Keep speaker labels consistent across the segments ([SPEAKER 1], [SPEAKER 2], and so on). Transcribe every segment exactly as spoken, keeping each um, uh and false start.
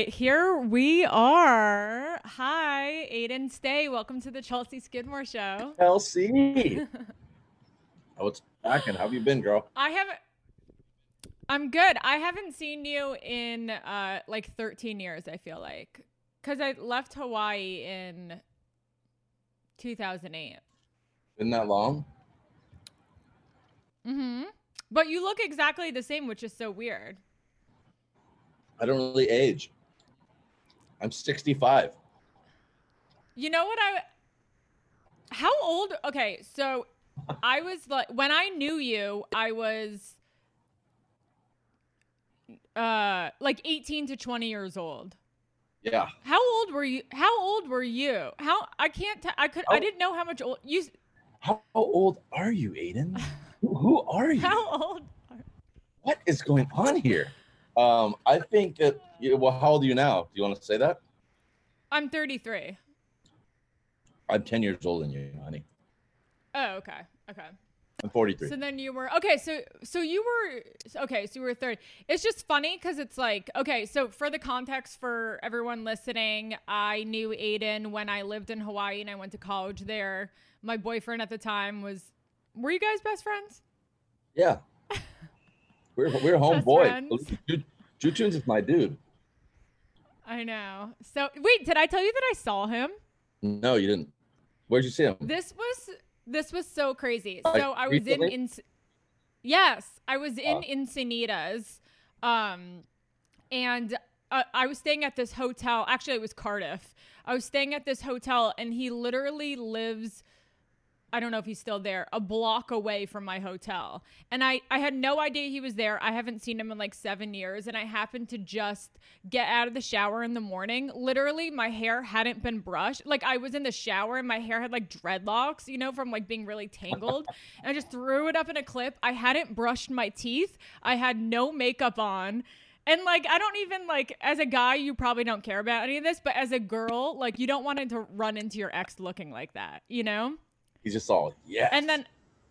[SPEAKER 1] right, here we are. Hi, Aiden Stay. Welcome to the Chelsea Skidmore Show.
[SPEAKER 2] Chelsea. What's cracking? How have you been, girl?
[SPEAKER 1] I haven't. I'm good. I haven't seen you in uh, like thirteen years, I feel like. Because I left Hawaii in two thousand eight.
[SPEAKER 2] Been that long?
[SPEAKER 1] Mm-hmm. But you look exactly the same, which is so weird.
[SPEAKER 2] I don't really age. I'm sixty-five.
[SPEAKER 1] You know what I... How old... Okay, so I was like... When I knew you, I was... uh like eighteen to twenty years old.
[SPEAKER 2] Yeah.
[SPEAKER 1] How old were you? How old were you? How I can't. T- I could.
[SPEAKER 2] How,
[SPEAKER 1] I didn't know how much old you.
[SPEAKER 2] How old are you, Aiden? who, who are you?
[SPEAKER 1] How old? Are...
[SPEAKER 2] What is going on here? Um, I think that. Well, how old are you now? Do you want to say that?
[SPEAKER 1] I'm thirty-three.
[SPEAKER 2] I'm ten years older than you, honey.
[SPEAKER 1] Oh, okay. Okay.
[SPEAKER 2] I'm forty-three.
[SPEAKER 1] So then you were okay. So so you were okay. So you were thirty. It's just funny because it's like okay. So for the context for everyone listening, I knew Aiden when I lived in Hawaii and I went to college there. My boyfriend at the time was. Were you guys best friends?
[SPEAKER 2] Yeah. We're we're homeboys. Jutunes is my dude.
[SPEAKER 1] I know. So wait, did I tell you that I saw him?
[SPEAKER 2] No, you didn't. Where'd you see him?
[SPEAKER 1] This was. This was so crazy.
[SPEAKER 2] Like,
[SPEAKER 1] so I was
[SPEAKER 2] recently?
[SPEAKER 1] in, in yes, I was in
[SPEAKER 2] Uh.
[SPEAKER 1] Encinitas, um, and uh, I was staying at this hotel. Actually, it was Cardiff. I was staying at this hotel, and he literally lives, I don't know if he's still there, a block away from my hotel. And I, I had no idea he was there. I haven't seen him in like seven years. And I happened to just get out of the shower in the morning. Literally, my hair hadn't been brushed. Like I was in the shower and my hair had like dreadlocks, you know, from like being really tangled. And I just threw it up in a clip. I hadn't brushed my teeth. I had no makeup on. And like, I don't even like, as a guy, you probably don't care about any of this. But as a girl, like you don't want to run into your ex looking like that, you know?
[SPEAKER 2] He's just all, yes.
[SPEAKER 1] And then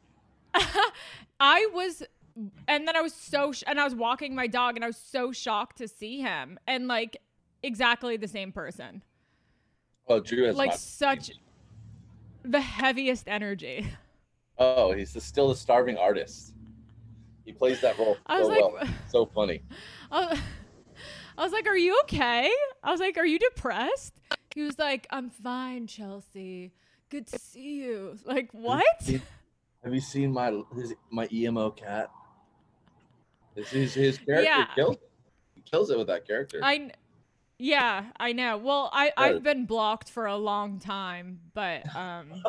[SPEAKER 1] I was, and then I was so, sh- and I was walking my dog and I was so shocked to see him and like exactly the same person.
[SPEAKER 2] Oh, Drew has
[SPEAKER 1] like
[SPEAKER 2] not-
[SPEAKER 1] such the heaviest energy.
[SPEAKER 2] Oh, he's the, still the starving artist. He plays that role
[SPEAKER 1] I
[SPEAKER 2] so
[SPEAKER 1] was like,
[SPEAKER 2] well. So funny.
[SPEAKER 1] I was, I was like, are you okay? I was like, are you depressed? He was like, I'm fine, Chelsea. Good to see you. Like, what?
[SPEAKER 2] Have you seen, have you seen my his, my E M O cat? His, his, his character
[SPEAKER 1] Yeah.
[SPEAKER 2] kills it. He kills it with that character.
[SPEAKER 1] I, yeah, I know. Well, I,
[SPEAKER 2] Good.
[SPEAKER 1] I've been blocked for a long time, but um,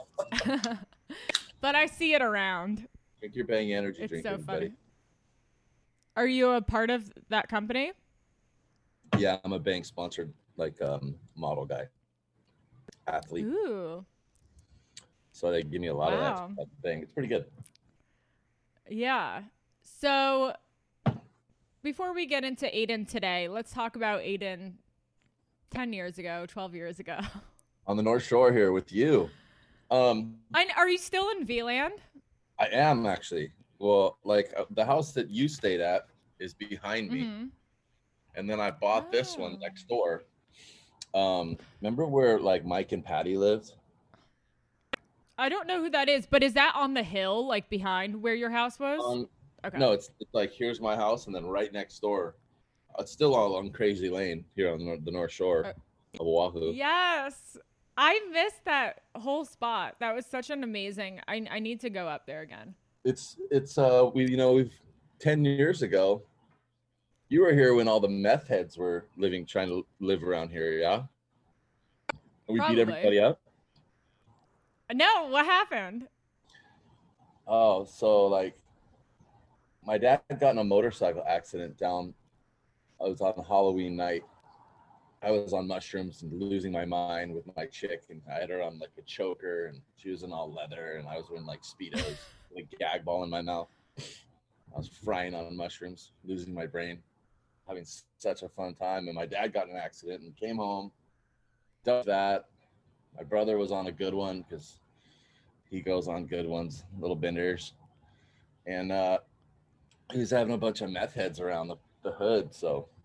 [SPEAKER 1] but I see it around.
[SPEAKER 2] Drink your Bang energy
[SPEAKER 1] It's
[SPEAKER 2] drink,
[SPEAKER 1] so
[SPEAKER 2] everybody.
[SPEAKER 1] funny. Are you a part of that company?
[SPEAKER 2] Yeah, I'm a Bang sponsored like um model guy, athlete.
[SPEAKER 1] Ooh.
[SPEAKER 2] So they give me a lot
[SPEAKER 1] Wow.
[SPEAKER 2] of that thing. It's pretty good.
[SPEAKER 1] Yeah. So before we get into Aiden today, let's talk about Aiden ten years ago, twelve years ago.
[SPEAKER 2] On the North Shore here with you. Um,
[SPEAKER 1] I, are you still in V-Land?
[SPEAKER 2] I am actually. Well, like uh, the house that you stayed at is behind me.
[SPEAKER 1] Mm-hmm.
[SPEAKER 2] And then I bought this one
[SPEAKER 1] Oh.
[SPEAKER 2] next door. Um, remember where like Mike and Patty lived?
[SPEAKER 1] I don't know who that is, but is that on the hill, like behind where your house was?
[SPEAKER 2] Um,
[SPEAKER 1] Okay.
[SPEAKER 2] No, it's, it's like here's my house, and then right next door, it's still all on Crazy Lane here on the North, the North Shore
[SPEAKER 1] Uh,
[SPEAKER 2] of Oahu.
[SPEAKER 1] Yes. I missed that whole spot. That was such an amazing. I I need to go up there again.
[SPEAKER 2] It's it's uh we you know we've ten years ago. You were here when all the meth heads were living, trying to live around here, yeah. And we
[SPEAKER 1] Probably.
[SPEAKER 2] beat everybody up.
[SPEAKER 1] No, what happened?
[SPEAKER 2] Oh, so like, my dad got in a motorcycle accident down. I was on Halloween night. I was on mushrooms and losing my mind with my chick, and I had her on like a choker, and she was in all leather, and I was wearing like Speedos, with a gag ball in my mouth. I was frying on mushrooms, losing my brain, having such a fun time. And my dad got in an accident and came home, done that. My brother was on a good one because he goes on good ones, little benders. And uh, he was having a bunch of meth heads around the, the hood. So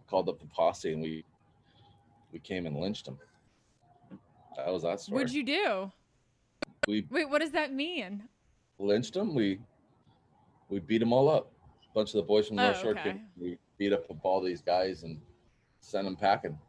[SPEAKER 2] called up the posse and we we came and lynched him. That was that story.
[SPEAKER 1] What'd you do?
[SPEAKER 2] We
[SPEAKER 1] Wait, what does that mean?
[SPEAKER 2] lynched him. We we beat them all up. A bunch of the boys from
[SPEAKER 1] Oh,
[SPEAKER 2] North Shore
[SPEAKER 1] okay.
[SPEAKER 2] came. We beat up all these guys and sent them packing.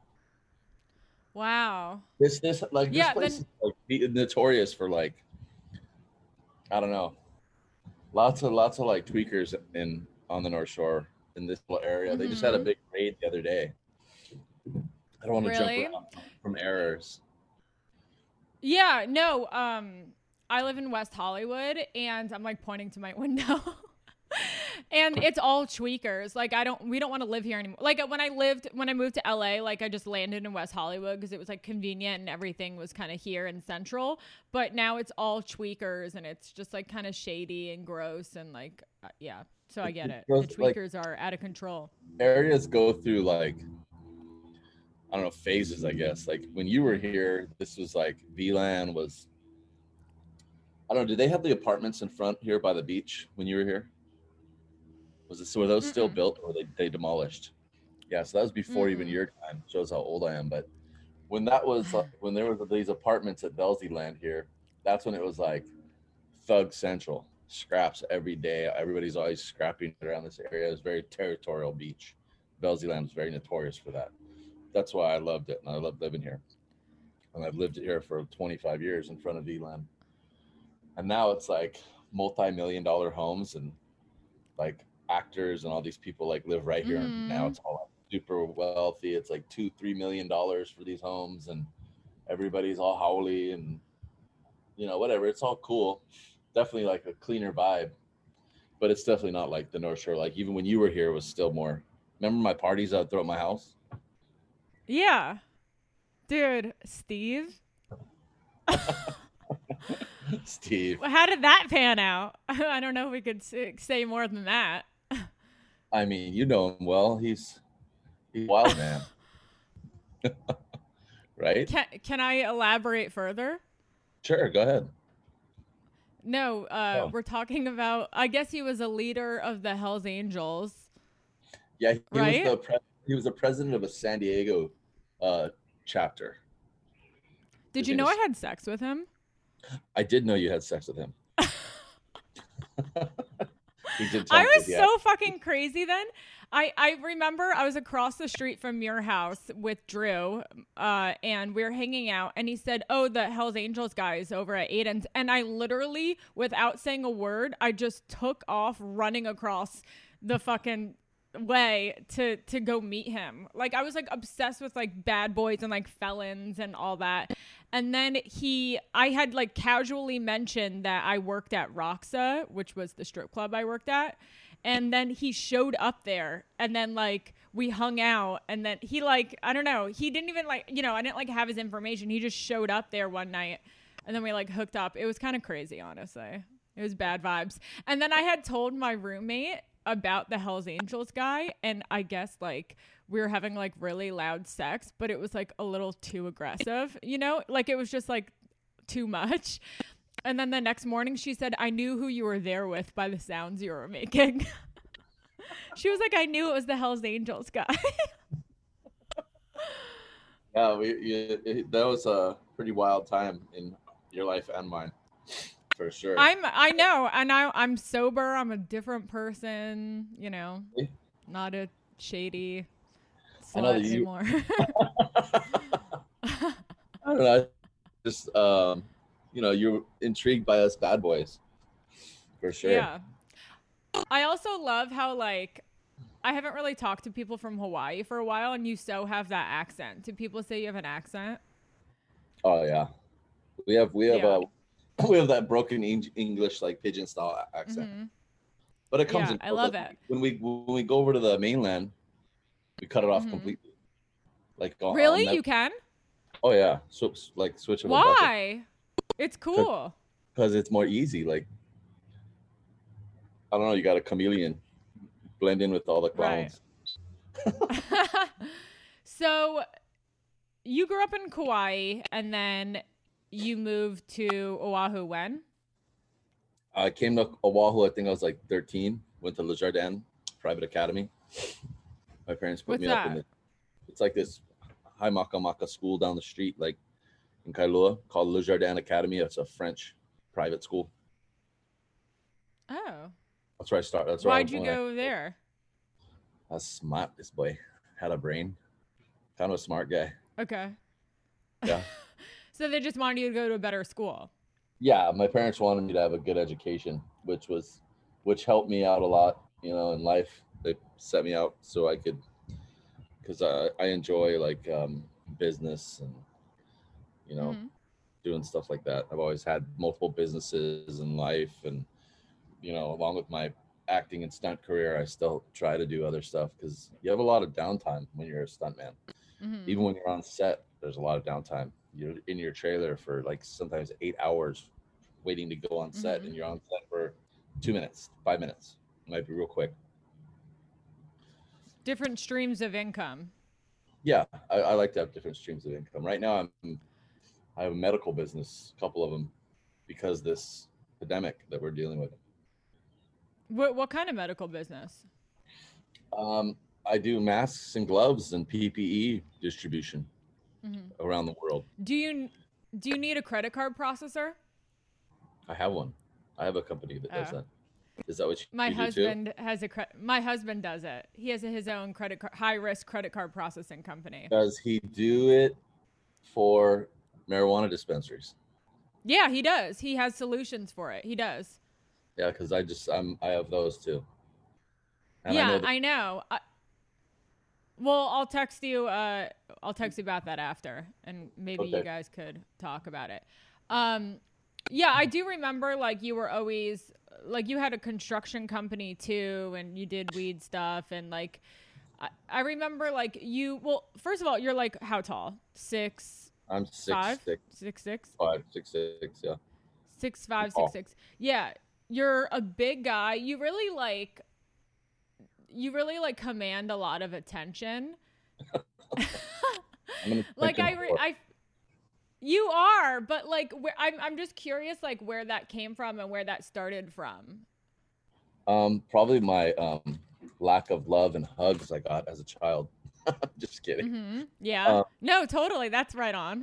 [SPEAKER 1] Wow.
[SPEAKER 2] This this like
[SPEAKER 1] Yeah,
[SPEAKER 2] this place
[SPEAKER 1] then-
[SPEAKER 2] is like be- notorious for like I don't know, lots of lots of like tweakers in on the North Shore in this little area. They just had a
[SPEAKER 1] Mhm.
[SPEAKER 2] big raid the other day. I don't want to
[SPEAKER 1] Really?
[SPEAKER 2] jump around from errors.
[SPEAKER 1] Yeah, no, um, I live in West Hollywood and I'm like pointing to my window. And it's all tweakers. Like I don't, we don't want to live here anymore. Like when I lived, when I moved to L A, like I just landed in West Hollywood because it was like convenient and everything was kind of here and central. But now it's all tweakers and it's just like kind of shady and gross and like, uh, yeah. So I get it. The
[SPEAKER 2] Gross, like-
[SPEAKER 1] tweakers are out of control.
[SPEAKER 2] Areas go through like I don't know phases. I guess like when you were here, this was like V LAN was. I don't know. Did they have the apartments in front here by the beach when you were here? Was it so? Were those still
[SPEAKER 1] Mm-mm.
[SPEAKER 2] built or they they demolished? Yeah, so that was before even
[SPEAKER 1] Mm-mm.
[SPEAKER 2] your time. Shows how old I am. But when that was like, when there were these apartments at Belsey Land here, that's when it was like thug central. Scraps every day. Everybody's always scrapping around this area. It was a very territorial beach. Belsey Land was very notorious for that. That's why I loved it, and I loved living here. And I've lived here for twenty-five years in front of V LAN. And now it's like multi-million dollar homes and like actors and all these people like live right here.
[SPEAKER 1] Mhm.
[SPEAKER 2] Now it's all like super wealthy. It's like two, three million dollars for these homes, and everybody's all howly and you know whatever. It's all cool. Definitely like a cleaner vibe, but it's definitely not like the North Shore. Like even when you were here, it was still more. Remember my parties I'd throw at my house?
[SPEAKER 1] Yeah. Dude, Steve,
[SPEAKER 2] Steve.
[SPEAKER 1] how did that pan out? I don't know if we could s- say more than that.
[SPEAKER 2] I mean, you know him well. He's he's a wild man. Right?
[SPEAKER 1] Can, can I elaborate further?
[SPEAKER 2] Sure, go ahead.
[SPEAKER 1] No, uh,
[SPEAKER 2] Oh.
[SPEAKER 1] we're talking about, I guess he was a leader of the Hells Angels.
[SPEAKER 2] Yeah, he
[SPEAKER 1] Right?
[SPEAKER 2] was the pre- he was the president of a San Diego uh, chapter.
[SPEAKER 1] Did
[SPEAKER 2] His
[SPEAKER 1] you
[SPEAKER 2] name
[SPEAKER 1] know I
[SPEAKER 2] is-
[SPEAKER 1] had sex with him?
[SPEAKER 2] I did know you had sex with him. He did tell
[SPEAKER 1] I
[SPEAKER 2] me,
[SPEAKER 1] was
[SPEAKER 2] yeah.
[SPEAKER 1] so fucking crazy then. I, I remember I was across the street from your house with Drew, uh, and we were hanging out, and he said, "Oh, the Hells Angels guys over at Aiden's," and I literally, without saying a word, I just took off running across the fucking way to to go meet him. Like I was like obsessed with like bad boys and like felons and all that. And then he I had like casually mentioned that I worked at Roxa, which was the strip club I worked at. And then he showed up there and then like we hung out and then he like I don't know, he didn't even like, you know, I didn't like have his information. He just showed up there one night and then we like hooked up. It was kind of crazy, honestly. It was bad vibes. And then I had told my roommate about the Hells Angels guy, and I guess like we were having like really loud sex, but it was like a little too aggressive, you know, like it was just like too much. And then the next morning she said, "I knew who you were there with by the sounds you were making." She was like, "I knew it was the Hells Angels guy."
[SPEAKER 2] Yeah, we you, it, that was a pretty wild time in your life and mine, for sure.
[SPEAKER 1] I'm I know, and I I'm sober. I'm a different person, you know,
[SPEAKER 2] Really?
[SPEAKER 1] not a shady
[SPEAKER 2] I know
[SPEAKER 1] slut
[SPEAKER 2] that you-
[SPEAKER 1] anymore.
[SPEAKER 2] I don't know. Just um, you know, you're intrigued by us bad boys, for sure.
[SPEAKER 1] Yeah. I also love how like I haven't really talked to people from Hawaii for a while, and you so have that accent. Do people say you have an accent?
[SPEAKER 2] Oh yeah, we have we have
[SPEAKER 1] Yeah.
[SPEAKER 2] a we have that broken Eng- English like pigeon style a- accent,
[SPEAKER 1] Mhm.
[SPEAKER 2] but it comes.
[SPEAKER 1] Yeah,
[SPEAKER 2] in
[SPEAKER 1] I love
[SPEAKER 2] but
[SPEAKER 1] it.
[SPEAKER 2] When we when we go over to the mainland, we cut it off
[SPEAKER 1] Mhm.
[SPEAKER 2] completely. Like on,
[SPEAKER 1] Really?
[SPEAKER 2] on
[SPEAKER 1] You can?
[SPEAKER 2] Oh yeah, switch like switch of a button.
[SPEAKER 1] Why? It's cool.
[SPEAKER 2] Because it's more easy. Like I don't know, you got a chameleon, blend in with all the
[SPEAKER 1] Right.
[SPEAKER 2] clowns.
[SPEAKER 1] So you grew up in Kauai and then you moved to Oahu when?
[SPEAKER 2] I came to Oahu. I think I was like thirteen. Went to Le Jardin Private Academy. My parents put
[SPEAKER 1] What's
[SPEAKER 2] me up
[SPEAKER 1] that?
[SPEAKER 2] in the. It's like this high maka maka school down the street, like in Kailua, called Le Jardin Academy. It's a French private school.
[SPEAKER 1] Oh.
[SPEAKER 2] That's where I started. That's where I
[SPEAKER 1] Why'd you
[SPEAKER 2] when I
[SPEAKER 1] go there?
[SPEAKER 2] I was smart. This boy had a brain. Kind of a smart guy.
[SPEAKER 1] Okay.
[SPEAKER 2] Yeah.
[SPEAKER 1] So they just wanted you to go to a better school.
[SPEAKER 2] Yeah, my parents wanted me to have a good education, which was, which helped me out a lot, you know, in life. They set me out so I could, because I, I enjoy like um, business and, you know,
[SPEAKER 1] Mm-hmm.
[SPEAKER 2] doing stuff like that. I've always had multiple businesses in life, and you know, along with my acting and stunt career, I still try to do other stuff because you have a lot of downtime when you're a stuntman.
[SPEAKER 1] Mm-hmm.
[SPEAKER 2] Even when you're on set, there's a lot of downtime. You're in your trailer for like sometimes eight hours waiting to go on set,
[SPEAKER 1] Mm-hmm.
[SPEAKER 2] and you're on set for two minutes, five minutes. It might be real quick.
[SPEAKER 1] Different streams of income.
[SPEAKER 2] Yeah, I, I like to have different streams of income. Right now, I'm I have a medical business, a couple of them, because this pandemic that we're dealing with.
[SPEAKER 1] What what kind of medical business?
[SPEAKER 2] Um, I do masks and gloves and P P E distribution
[SPEAKER 1] Mm-hmm.
[SPEAKER 2] around the world.
[SPEAKER 1] Do you do you need a credit card processor?
[SPEAKER 2] I have one. I have a company that does
[SPEAKER 1] Oh.
[SPEAKER 2] that. Is that what you,
[SPEAKER 1] My
[SPEAKER 2] you do too?
[SPEAKER 1] husband has a cre- my husband does it. He has his own credit card high risk credit card processing company.
[SPEAKER 2] Does he do it for marijuana dispensaries?
[SPEAKER 1] Yeah, he does. He has solutions for it. He does.
[SPEAKER 2] Yeah, because I just I'm I have those too. And I
[SPEAKER 1] Yeah,
[SPEAKER 2] know that,
[SPEAKER 1] I know. I, well, I'll text you. Uh, I'll text you about that after, and maybe you
[SPEAKER 2] Okay.
[SPEAKER 1] guys could talk about it. Um, yeah, I do remember like you were always like you had a construction company too, and you did weed stuff, and like I, I remember like you. Well, first of all, you're like how tall? Six
[SPEAKER 2] I'm six
[SPEAKER 1] five,
[SPEAKER 2] six
[SPEAKER 1] six six,
[SPEAKER 2] five six six. Yeah.
[SPEAKER 1] six five,
[SPEAKER 2] Oh,
[SPEAKER 1] six six. Yeah, you're a big guy. You really like you really like command a lot of attention.
[SPEAKER 2] I'm an
[SPEAKER 1] like
[SPEAKER 2] attention
[SPEAKER 1] I, re-
[SPEAKER 2] whore.
[SPEAKER 1] I, you are, but like where, I'm, I'm just curious, like where that came from and where that started from.
[SPEAKER 2] Um, probably my um lack of love and hugs I got as a child. Just kidding.
[SPEAKER 1] Mm-hmm. Yeah.
[SPEAKER 2] Um,
[SPEAKER 1] No, totally. That's right on.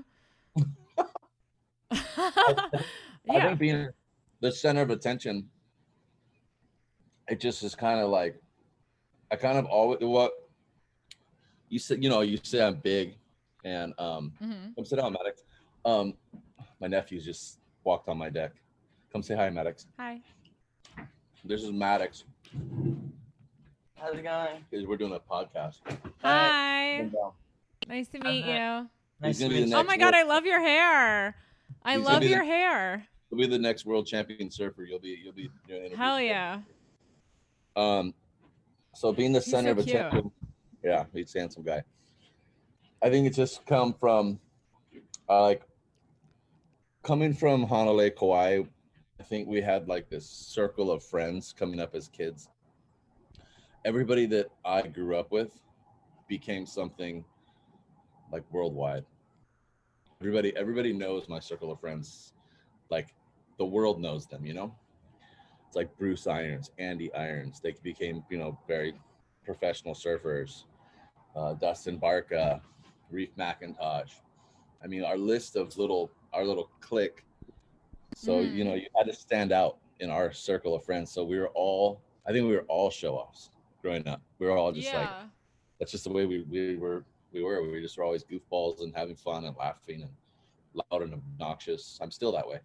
[SPEAKER 2] I, I
[SPEAKER 1] Yeah.
[SPEAKER 2] think being the center of attention, it just is kind of like I kind of always what you said. You know, you say I'm big, and um,
[SPEAKER 1] Mm-hmm.
[SPEAKER 2] come sit down, Maddox. Um, my nephews just walked on my deck. Come say hi, Maddox.
[SPEAKER 1] Hi.
[SPEAKER 2] This is Maddox.
[SPEAKER 3] How's it going?
[SPEAKER 2] Because we're doing a podcast.
[SPEAKER 1] Hi.
[SPEAKER 2] Come down.
[SPEAKER 1] Nice to meet
[SPEAKER 3] Uh-huh.
[SPEAKER 1] you.
[SPEAKER 3] Nice
[SPEAKER 2] gonna
[SPEAKER 3] to
[SPEAKER 2] be the
[SPEAKER 3] meet
[SPEAKER 1] Oh
[SPEAKER 3] you.
[SPEAKER 2] next
[SPEAKER 1] my God, I
[SPEAKER 2] world-
[SPEAKER 1] love your hair. I
[SPEAKER 2] He's gonna
[SPEAKER 1] love
[SPEAKER 2] be the-
[SPEAKER 1] your hair.
[SPEAKER 2] You'll be the next world champion surfer. You'll be you'll be doing interviews.
[SPEAKER 1] Hell yeah.
[SPEAKER 2] Um, so being the
[SPEAKER 1] He's
[SPEAKER 2] center
[SPEAKER 1] so
[SPEAKER 2] of
[SPEAKER 1] cute.
[SPEAKER 2] attention, yeah, he's a handsome guy. I think it's just come from, uh, like, coming from Honolulu, Kauai. I think we had like this circle of friends coming up as kids. Everybody that I grew up with became something like worldwide. Everybody, everybody knows my circle of friends. Like the world knows them, you know. It's like Bruce Irons, Andy Irons. They became, you know, very professional surfers. Uh, Dustin Barca, Reef McIntosh. I mean, our list of little, our little clique. So,
[SPEAKER 1] Mhm.
[SPEAKER 2] you know, you had to stand out in our circle of friends. So we were all, I think we were all show offs growing up. We were all just like,
[SPEAKER 1] Yeah.
[SPEAKER 2] that's just the way we, we were, we were, we just were always goofballs and having fun and laughing and loud and obnoxious. I'm still that way.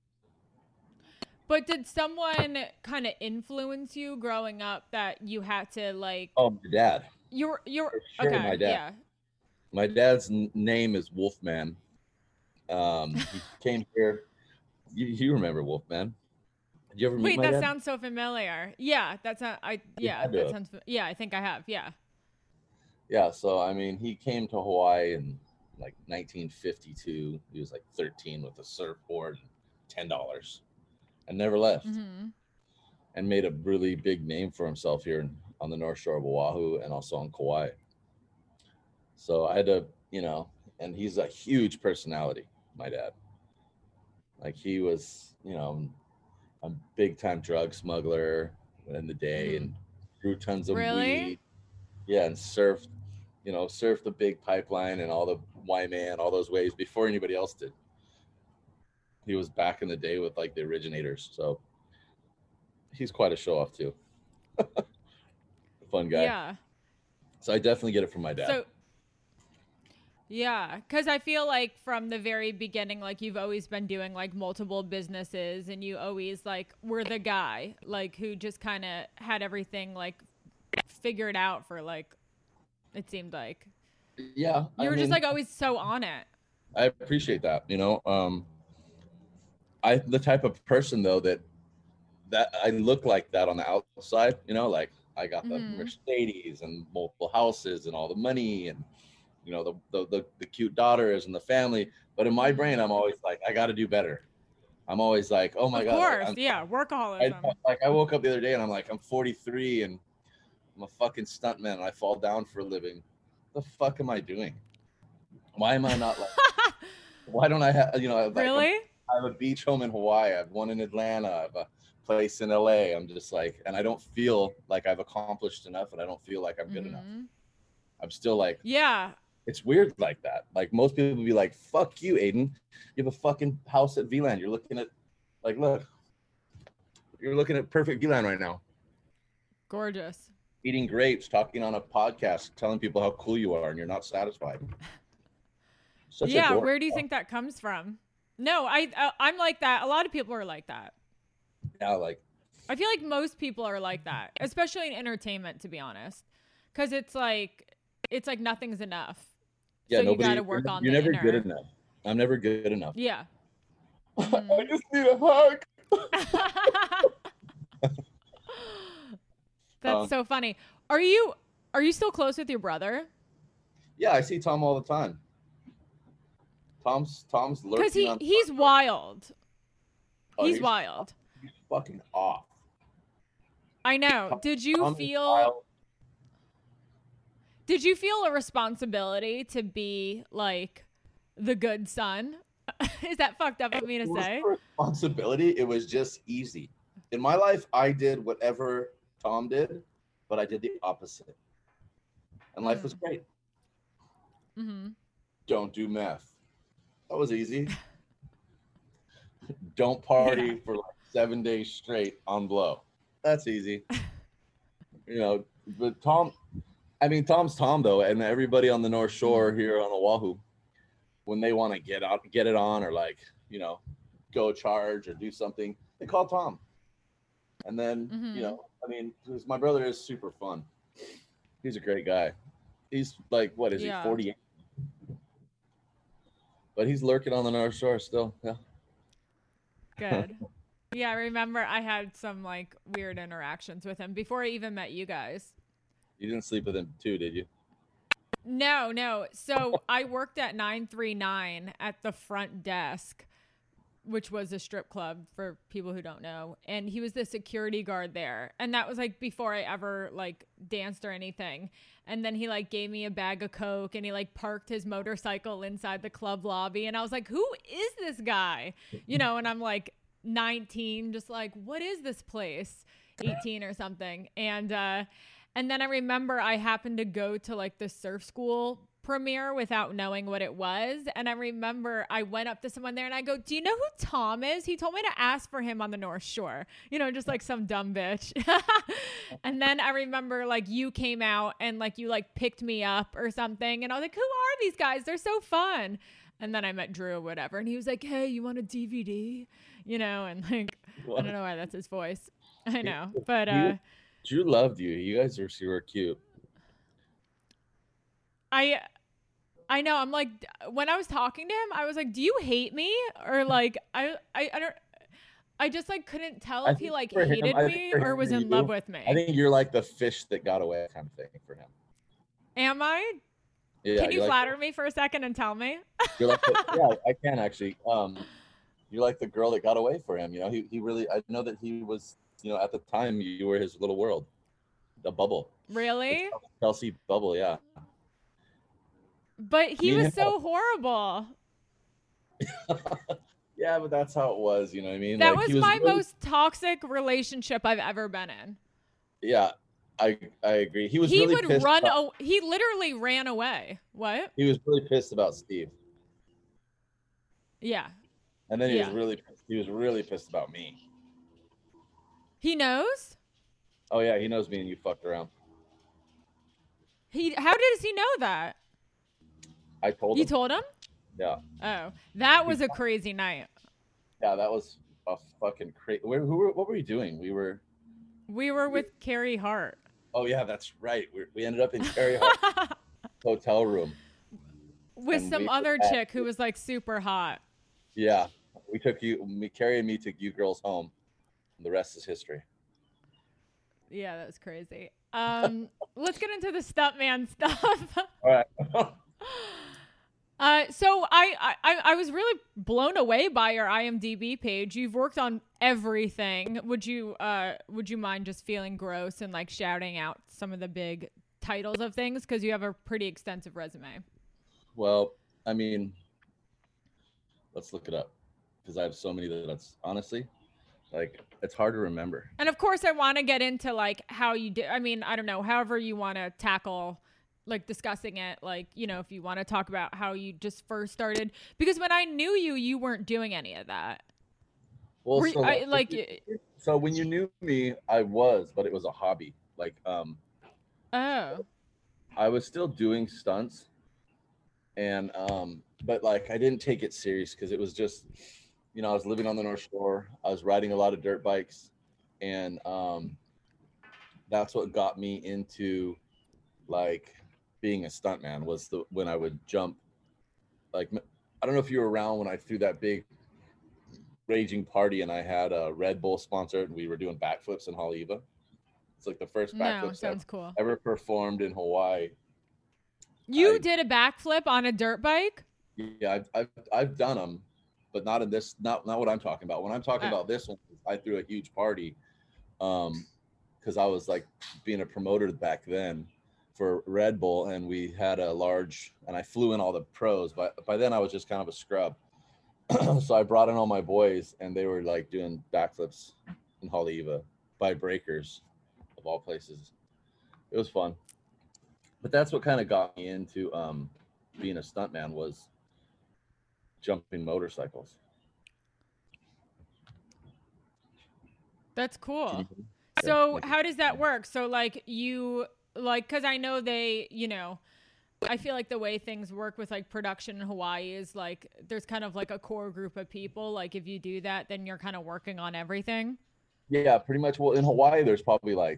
[SPEAKER 1] But did someone kind of influence you growing up that you had to like
[SPEAKER 2] Oh, my dad.
[SPEAKER 1] you're you're
[SPEAKER 2] For sure,
[SPEAKER 1] okay,
[SPEAKER 2] my dad.
[SPEAKER 1] yeah.
[SPEAKER 2] My dad's n- name is Wolfman. Um, he came here. You, you remember Wolfman? Did you ever meet
[SPEAKER 1] Wait,
[SPEAKER 2] my
[SPEAKER 1] that
[SPEAKER 2] dad?
[SPEAKER 1] sounds so familiar. Yeah, that's a, I yeah,
[SPEAKER 2] had to
[SPEAKER 1] that
[SPEAKER 2] have.
[SPEAKER 1] sounds fa- yeah, I think I have. Yeah.
[SPEAKER 2] Yeah, so I mean, he came to Hawaii in like nineteen fifty-two. He was like thirteen with a surfboard, ten dollars, and never left.
[SPEAKER 1] Mhm.
[SPEAKER 2] And made a really big name for himself here in, on the North Shore of Oahu and also on Kauai. So I had to, you know, and he's a huge personality, my dad. Like he was, you know, a big time drug smuggler in the day
[SPEAKER 1] Mhm.
[SPEAKER 2] and grew tons of
[SPEAKER 1] Really?
[SPEAKER 2] weed. Yeah, and surfed, you know, surfed the big pipeline and all the Y-Man, all those waves before anybody else did. He was back in the day with like the originators, so he's quite a show off too. Fun guy.
[SPEAKER 1] Yeah.
[SPEAKER 2] So I definitely get it from my dad.
[SPEAKER 1] So, yeah, because I feel like from the very beginning, like you've always been doing like multiple businesses, and you always like were the guy like who just kind of had everything like figured out for like, it seemed like.
[SPEAKER 2] Yeah.
[SPEAKER 1] You
[SPEAKER 2] I
[SPEAKER 1] were
[SPEAKER 2] mean,
[SPEAKER 1] just like always so on it.
[SPEAKER 2] I appreciate that. You know, um, I the type of person though that that I look like that on the outside. You know, like I got the
[SPEAKER 1] Mhm.
[SPEAKER 2] Mercedes and multiple houses and all the money and you know the the the, the cute daughters and the family. But in my brain, I'm always like, I got to do better. I'm always like, oh my
[SPEAKER 1] Of
[SPEAKER 2] god, like,
[SPEAKER 1] course,
[SPEAKER 2] I'm,
[SPEAKER 1] yeah,
[SPEAKER 2] I,
[SPEAKER 1] workaholism.
[SPEAKER 2] like I woke up the other day and I'm like, I'm forty-three and I'm a fucking stuntman and I fall down for a living. What the fuck am I doing? Why am I not like? Why don't I have? You know, like,
[SPEAKER 1] Really?
[SPEAKER 2] I have a beach home in Hawaii. I have one in Atlanta. I have a place in L A. I'm just like, and I don't feel like I've accomplished enough, and I don't feel like I'm good enough.
[SPEAKER 1] Mhm.
[SPEAKER 2] I'm still like,
[SPEAKER 1] Yeah.
[SPEAKER 2] it's weird like that. Like most people would be like, "Fuck you, Aiden. You have a fucking house at V-Land. You're looking at, like, look, you're looking at perfect V-Land right now,
[SPEAKER 1] Gorgeous.
[SPEAKER 2] eating grapes, talking on a podcast, telling people how cool you are, and you're not satisfied." Such a
[SPEAKER 1] Yeah,
[SPEAKER 2] dork.
[SPEAKER 1] where do you think that comes from? No, I, I I'm like that. A lot of people are like that.
[SPEAKER 2] Yeah, like
[SPEAKER 1] I feel like most people are like that, especially in entertainment, to be honest, because it's like it's like nothing's enough.
[SPEAKER 2] yeah,
[SPEAKER 1] so you
[SPEAKER 2] nobody.
[SPEAKER 1] got to work
[SPEAKER 2] you're,
[SPEAKER 1] on
[SPEAKER 2] You're
[SPEAKER 1] the
[SPEAKER 2] never
[SPEAKER 1] inner.
[SPEAKER 2] good enough. I'm never good enough.
[SPEAKER 1] Yeah.
[SPEAKER 2] I
[SPEAKER 1] Mhm.
[SPEAKER 2] just need a hug.
[SPEAKER 1] That's
[SPEAKER 2] Uh,
[SPEAKER 1] so funny. Are you are you still close with your brother?
[SPEAKER 2] Yeah, I see Tom all the time. Tom's Tom's lurking
[SPEAKER 1] Because he
[SPEAKER 2] on.
[SPEAKER 1] he's wild.
[SPEAKER 2] Oh,
[SPEAKER 1] He's wild.
[SPEAKER 2] He's fucking off.
[SPEAKER 1] I know.
[SPEAKER 2] Tom-
[SPEAKER 1] Did you
[SPEAKER 2] Tom is
[SPEAKER 1] feel
[SPEAKER 2] wild.
[SPEAKER 1] did you feel a responsibility to be like the good son? Is that fucked up of me to
[SPEAKER 2] It was
[SPEAKER 1] say?
[SPEAKER 2] a responsibility. It was just easy. In my life, I did whatever Tom did, but I did the opposite, and life was
[SPEAKER 1] Mm.
[SPEAKER 2] great.
[SPEAKER 1] Mm-hmm.
[SPEAKER 2] Don't do meth. That was easy. Don't party
[SPEAKER 1] Yeah.
[SPEAKER 2] for like seven days straight on blow. That's easy. You know, but Tom, I mean, Tom's Tom though, and everybody on the North Shore here on Oahu, when they want to get out, get it on, or like, you know, go charge or do something, they call Tom. And then,
[SPEAKER 1] Mhm.
[SPEAKER 2] you know, I mean, 'cause my brother is super fun. He's a great guy. He's like, what is
[SPEAKER 1] Yeah.
[SPEAKER 2] he, forty-eight? But he's lurking on the North Shore still. Yeah.
[SPEAKER 1] Good. Yeah, I remember I had some like weird interactions with him before I even met you guys.
[SPEAKER 2] You didn't sleep with him too, did you?
[SPEAKER 1] No, no. So I worked at nine three nine at the front desk, which was a strip club for people who don't know. And he was the security guard there. And that was like before I ever like danced or anything. And then he like gave me a bag of Coke and he like parked his motorcycle inside the club lobby. And I was like, who is this guy? You know, and I'm like nineteen, just like, what is this place? eighteen or something. And, uh, and then I remember I happened to go to like the surf school premiere without knowing what it was. And I remember I went up to someone there and I go, do you know who Tom is? He told me to ask for him on the North Shore, you know, just like some dumb bitch. And then I remember like you came out and like you like picked me up or something. And I was like, who are these guys? They're so fun. And then I met Drew or whatever. And he was like, hey, you want a D V D? You know, and like, I don't know why that's his voice. I know. But, uh,
[SPEAKER 2] Drew loved you. You guys are super cute.
[SPEAKER 1] I I know. I'm like, when I was talking to him, I was like, do you hate me? Or like, I, I, I don't, I just like couldn't tell
[SPEAKER 2] I
[SPEAKER 1] if he
[SPEAKER 2] think
[SPEAKER 1] like
[SPEAKER 2] for him-
[SPEAKER 1] hated
[SPEAKER 2] I
[SPEAKER 1] me
[SPEAKER 2] think for
[SPEAKER 1] or
[SPEAKER 2] him
[SPEAKER 1] was
[SPEAKER 2] you
[SPEAKER 1] in love
[SPEAKER 2] do.
[SPEAKER 1] with me.
[SPEAKER 2] I think you're like the fish that got away kind of thing for him.
[SPEAKER 1] Am I?
[SPEAKER 2] Yeah,
[SPEAKER 1] Can you
[SPEAKER 2] you're
[SPEAKER 1] flatter
[SPEAKER 2] like,
[SPEAKER 1] me for a second and tell me?
[SPEAKER 2] You're like the, yeah, I can actually. Um, you're like the girl that got away for him. You know, he, he really, I know that he was, you know, at the time you were his little world, the bubble.
[SPEAKER 1] Really?
[SPEAKER 2] The Chelsea bubble, yeah.
[SPEAKER 1] But he
[SPEAKER 2] Me and
[SPEAKER 1] was
[SPEAKER 2] him
[SPEAKER 1] so horrible.
[SPEAKER 2] Yeah, but that's how it was. You know what I mean?
[SPEAKER 1] That
[SPEAKER 2] Like,
[SPEAKER 1] was
[SPEAKER 2] he
[SPEAKER 1] my
[SPEAKER 2] really-
[SPEAKER 1] most toxic relationship I've ever been in.
[SPEAKER 2] Yeah, I I agree. He was
[SPEAKER 1] He
[SPEAKER 2] really
[SPEAKER 1] would
[SPEAKER 2] pissed
[SPEAKER 1] run.
[SPEAKER 2] about,
[SPEAKER 1] Oh, he literally ran away. What?
[SPEAKER 2] he was really pissed about Steve.
[SPEAKER 1] Yeah.
[SPEAKER 2] And then he was
[SPEAKER 1] Yeah.
[SPEAKER 2] really he was really pissed about me.
[SPEAKER 1] He knows.
[SPEAKER 2] Oh yeah, he knows me and you fucked around.
[SPEAKER 1] He. How does he know that?
[SPEAKER 2] I told
[SPEAKER 1] You
[SPEAKER 2] him.
[SPEAKER 1] told him?
[SPEAKER 2] Yeah.
[SPEAKER 1] Oh, that was a crazy night.
[SPEAKER 2] Yeah, that was a fucking crazy. Where who were what were we doing? We were
[SPEAKER 1] We were with Carrie Hart.
[SPEAKER 2] Oh yeah, that's right. We we ended up in Carrie Hart's hotel room
[SPEAKER 1] With
[SPEAKER 2] And
[SPEAKER 1] some
[SPEAKER 2] we
[SPEAKER 1] other
[SPEAKER 2] had-
[SPEAKER 1] chick who was like super hot.
[SPEAKER 2] Yeah. We took you me Carrie and me took you girls home. The rest is history.
[SPEAKER 1] Yeah, that was crazy. Um, let's get into the stuntman stuff.
[SPEAKER 2] All right.
[SPEAKER 1] Uh, so I, I I was really blown away by your IMDb page. You've worked on everything. Would you uh would you mind just feeling gross and like shouting out some of the big titles of things, because you have a pretty extensive resume?
[SPEAKER 2] Well, I mean, let's look it up because I have so many that that's honestly like it's hard to remember.
[SPEAKER 1] And of course, I want to get into like how you did. I mean, I don't know, however you want to tackle like discussing it. Like, you know, if you want to talk about how you just first started, because when I knew you, you weren't doing any of that.
[SPEAKER 2] Well,
[SPEAKER 1] Were-
[SPEAKER 2] so,
[SPEAKER 1] I- like,
[SPEAKER 2] so when you knew me, I was, but it was a hobby. Like, um,
[SPEAKER 1] oh,
[SPEAKER 2] I was still doing stunts, and um, but like I didn't take it serious because it was just, you know, I was living on the North Shore. I was riding a lot of dirt bikes, and um, that's what got me into like being a stuntman. Was the when I would jump, like I don't know if you were around when I threw that big raging party and I had a Red Bull sponsored and we were doing backflips in Haleiwa. It's like the first
[SPEAKER 1] no,
[SPEAKER 2] backflips
[SPEAKER 1] sounds
[SPEAKER 2] ever,
[SPEAKER 1] cool.
[SPEAKER 2] ever performed in Hawaii.
[SPEAKER 1] You
[SPEAKER 2] I-
[SPEAKER 1] did a backflip on a dirt bike?
[SPEAKER 2] Yeah, I've, I've I've done them, but not in this. Not not what I'm talking about. When I'm talking
[SPEAKER 1] Oh.
[SPEAKER 2] about this one, I threw a huge party, um, because I was like being a promoter back then for Red Bull, and we had a large, and I flew in all the pros. But by then I was just kind of a scrub, so I brought in all my boys, and they were like doing backflips in Haleiwa by breakers, of all places. It was fun, but that's what kind of got me into um, being a stuntman was jumping motorcycles.
[SPEAKER 1] That's cool.
[SPEAKER 2] Yeah,
[SPEAKER 1] So
[SPEAKER 2] like-
[SPEAKER 1] how does that work? So like you like, because I know they, you know, I feel like the way things work with like production in Hawaii is like there's kind of like a core group of people. Like if you do that, then you're kind of working on everything.
[SPEAKER 2] Yeah, pretty much. Well, in Hawaii, there's probably like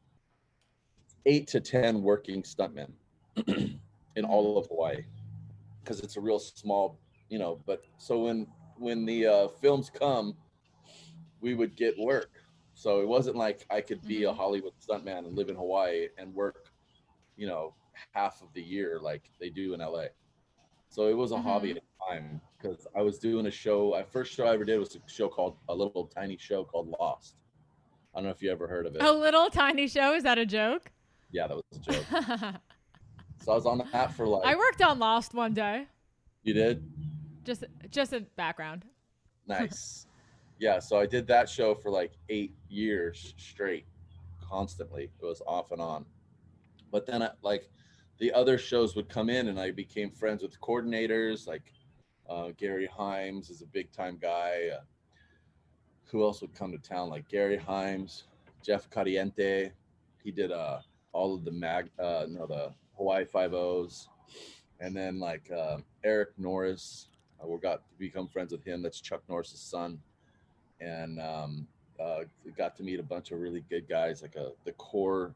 [SPEAKER 2] eight to ten working stuntmen in all of Hawaii because it's a real small, you know. But so when when the uh, films come, we would get work. So it wasn't like I could be a
[SPEAKER 1] Mhm.
[SPEAKER 2] Hollywood stuntman and live in Hawaii and work, you know, half of the year like they do in L A. So it was a hobby
[SPEAKER 1] Mhm.
[SPEAKER 2] at the time because I was doing a show. My first show I ever did was a show called a little tiny show called Lost. I don't know if you ever heard of it.
[SPEAKER 1] A little tiny show. Is that a joke?
[SPEAKER 2] Yeah, that was a joke. So I was on that for like.
[SPEAKER 1] I worked on Lost one day.
[SPEAKER 2] You did?
[SPEAKER 1] Just, just a background.
[SPEAKER 2] Nice. Yeah, so I did that show for like eight years straight, constantly. It was off and on. But then, I, like, the other shows would come in, and I became friends with coordinators. Like, uh, Gary Himes is a big time guy. Uh, who else would come to town? Like Gary Himes, Jeff Cariente. He did uh, all of the mag, uh, no, the Hawaii Five O's, and then like uh, Eric Norris. Uh, we got to become friends with him. That's Chuck Norris's son. And um, uh, got to meet a bunch of really good guys, like a, the core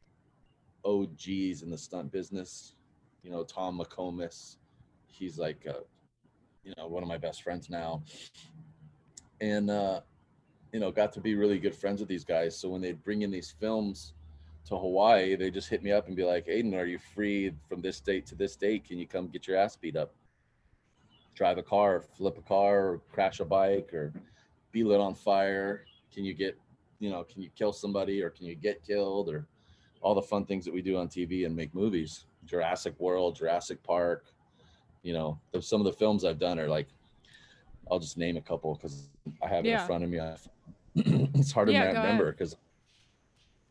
[SPEAKER 2] O Gs in the stunt business. You know, Tom McComas. He's like, uh, you know, one of my best friends now. And, uh, you know, got to be really good friends with these guys. So when they'd bring in these films to Hawaii, they just hit me up and be like, Aiden, are you free from this date to this date? Can you come get your ass beat up? Drive a car, flip a car, or crash a bike, or be lit on fire. Can you get, you know, can you kill somebody, or can you get killed, or all the fun things that we do on T V and make movies. Jurassic World, Jurassic Park. You know, the, some of the films I've done are like, I'll just name a couple because I have it
[SPEAKER 1] Yeah.
[SPEAKER 2] in front of me. It's hard to
[SPEAKER 1] Yeah,
[SPEAKER 2] ma-
[SPEAKER 1] go
[SPEAKER 2] remember
[SPEAKER 1] ahead.
[SPEAKER 2] because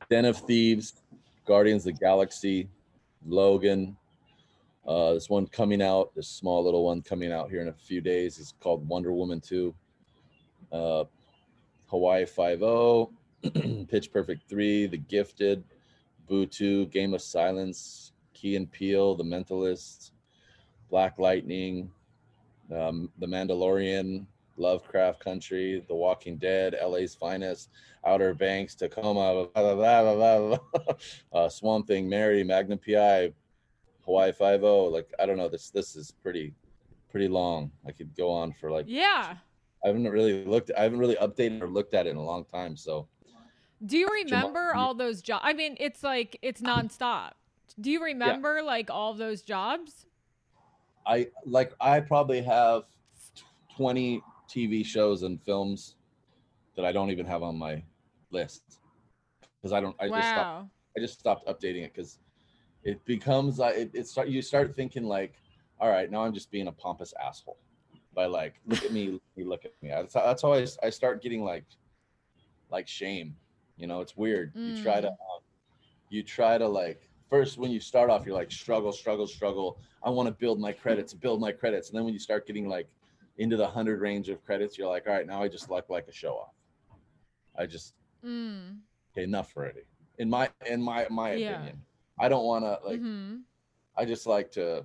[SPEAKER 2] Den of Thieves, Guardians of the Galaxy, Logan. Uh, this one coming out, this small little one coming out here in a few days is called Wonder Woman two. Uh, Hawaii Five-O, Pitch Perfect three, The Gifted, Boo two, Game of Silence, Key and Peele, The Mentalist, Black Lightning, um, The Mandalorian, Lovecraft Country, The Walking Dead, L A's Finest, Outer Banks, Tacoma, blah, blah, blah, blah, blah. uh, Swamp Thing, Mary, Magnum P I, Hawaii Five-O. Like, I don't know, this this is pretty pretty long. I could go on for like,
[SPEAKER 1] Yeah.
[SPEAKER 2] I haven't really looked, I haven't really updated or looked at it in a long time. So
[SPEAKER 1] do you remember all those jobs? I mean, it's like it's nonstop. Do you remember yeah. like all those jobs?
[SPEAKER 2] I like I probably have twenty T V shows and films that I don't even have on my list because I don't. I
[SPEAKER 1] wow.
[SPEAKER 2] just stopped. I just stopped updating it because it becomes like it, it start. You start thinking like, all right, now I'm just being a pompous asshole by like, look at me, look at me. That's, that's how I, I start getting like, like shame. You know, it's weird. Mm. You try to, um, you try to like. First, when you start off, you're like struggle, struggle, struggle. I want to build my credits, build my credits, and then when you start getting like into the hundred range of credits, you're like, all right, now I just look like a show off. I just
[SPEAKER 1] mm.
[SPEAKER 2] okay, enough already. In my in my my
[SPEAKER 1] yeah.
[SPEAKER 2] opinion, I don't want to like.
[SPEAKER 1] Mm-hmm.
[SPEAKER 2] I just like to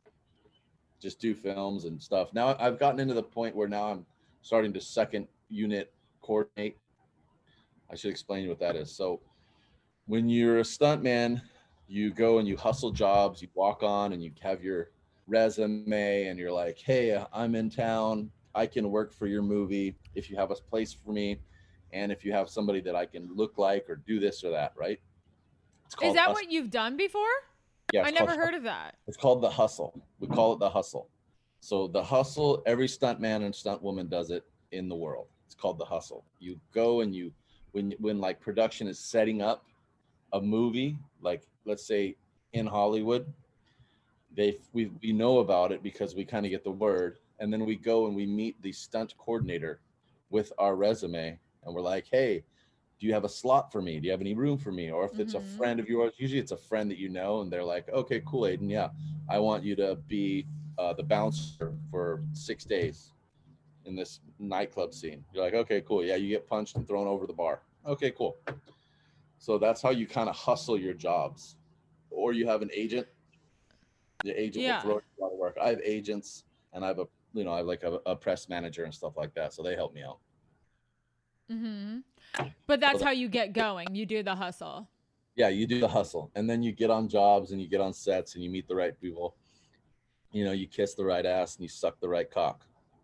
[SPEAKER 2] just do films and stuff. Now I've gotten into the point where now I'm starting to second unit coordinate. I should explain what that is. So when you're a stuntman, you go and you hustle jobs, you walk on and you have your resume and you're like, hey, I'm in town. I can work for your movie if you have a place for me. And if you have somebody that I can look like or do this or that, right?
[SPEAKER 1] It's called Is that hustle. What you've done before?
[SPEAKER 2] Yeah.
[SPEAKER 1] I never heard of that.
[SPEAKER 2] It's called the hustle. We call it the hustle. So the hustle, every stunt man and stunt woman does it in the world. It's called the hustle. You go and you, when, when like production is setting up a movie, like let's say in Hollywood, they we we know about it because we kind of get the word, and then we go and we meet the stunt coordinator with our resume, and we're like, hey, do you have a slot for me? Do you have any room for me? Or if mm-hmm. it's a friend of yours, usually it's a friend that you know, and they're like, okay, cool, Aiden, yeah, I want you to be uh, the bouncer for six days in this nightclub scene. You're like, okay, cool, yeah, you get punched and thrown over the bar. Okay, cool. So that's how you kind of hustle your jobs. Or you have an agent. The agent
[SPEAKER 1] yeah.
[SPEAKER 2] will throw you a lot of work. I have agents and I have a, you know, I have like a, a press manager and stuff like that. So they help me out.
[SPEAKER 1] Mm-hmm. But that's so how you get going. You do the hustle.
[SPEAKER 2] Yeah, you do the hustle. And then you get on jobs and you get on sets and you meet the right people. You know, you kiss the right ass and you suck the right cock.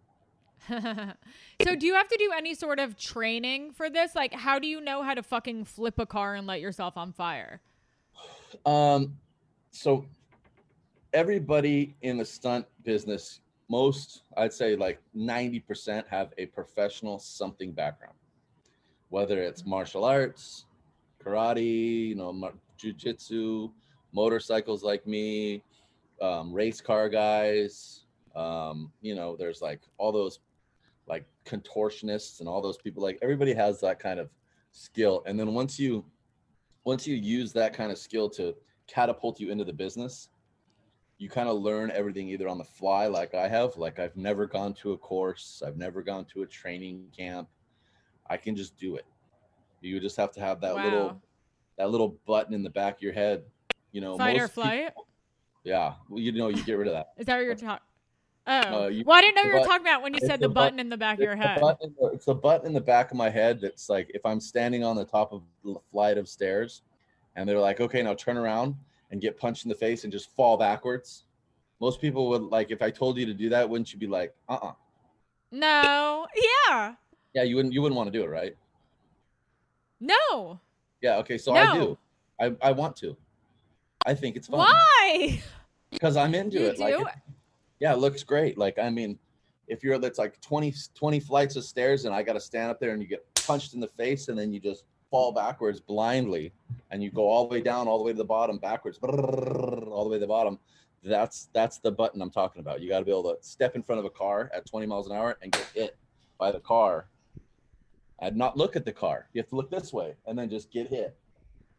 [SPEAKER 1] So do you have to do any sort of training for this? Like, how do you know how to fucking flip a car and light yourself on fire?
[SPEAKER 2] Um, so everybody in the stunt business, most, I'd say like ninety percent have a professional something background, whether it's martial arts, karate, you know, jiu-jitsu, motorcycles like me, um, race car guys, um, you know, there's like all those like contortionists and all those people, like everybody has that kind of skill. And then once you, once you use that kind of skill to catapult you into the business, you kind of learn everything either on the fly, like I have, like I've never gone to a course. I've never gone to a training camp. I can just do it. You just have to have that wow. little, that little button in the back of your head, you know,
[SPEAKER 1] fight or flight.
[SPEAKER 2] People, yeah. Well, you know, you get rid of that.
[SPEAKER 1] Is that what you're talking? Oh,
[SPEAKER 2] uh, you,
[SPEAKER 1] well, I didn't know you were
[SPEAKER 2] button,
[SPEAKER 1] talking about when you said the, the button in the back of your head.
[SPEAKER 2] Button, it's the button in the back of my head that's like, if I'm standing on the top of a flight of stairs and they're like, okay, now turn around and get punched in the face and just fall backwards. Most people would like, if I told you to do that, wouldn't you be like, uh-uh.
[SPEAKER 1] No. Yeah.
[SPEAKER 2] Yeah, you wouldn't, you wouldn't want to do it, right?
[SPEAKER 1] No.
[SPEAKER 2] Yeah, okay, so
[SPEAKER 1] no.
[SPEAKER 2] I do. I, I want to. I think it's fun.
[SPEAKER 1] Why?
[SPEAKER 2] Because I'm into
[SPEAKER 1] you
[SPEAKER 2] it.
[SPEAKER 1] Do?
[SPEAKER 2] Like, it, yeah, it looks great. Like, I mean, if you're, that's like twenty, twenty flights of stairs and I got to stand up there and you get punched in the face and then you just fall backwards blindly and you go all the way down, all the way to the bottom, backwards, all the way to the bottom. That's, that's the button I'm talking about. You got to be able to step in front of a car at twenty miles an hour and get hit by the car and not look at the car. You have to look this way and then just get hit.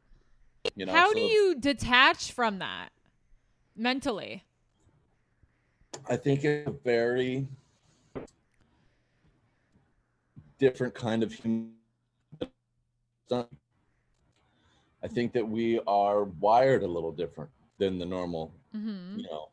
[SPEAKER 2] you know.
[SPEAKER 1] How do
[SPEAKER 2] So
[SPEAKER 1] you detach from that mentally?
[SPEAKER 2] I think it's a very different kind of human. I think that we are wired a little different than the normal,
[SPEAKER 1] Mm-hmm.
[SPEAKER 2] you know.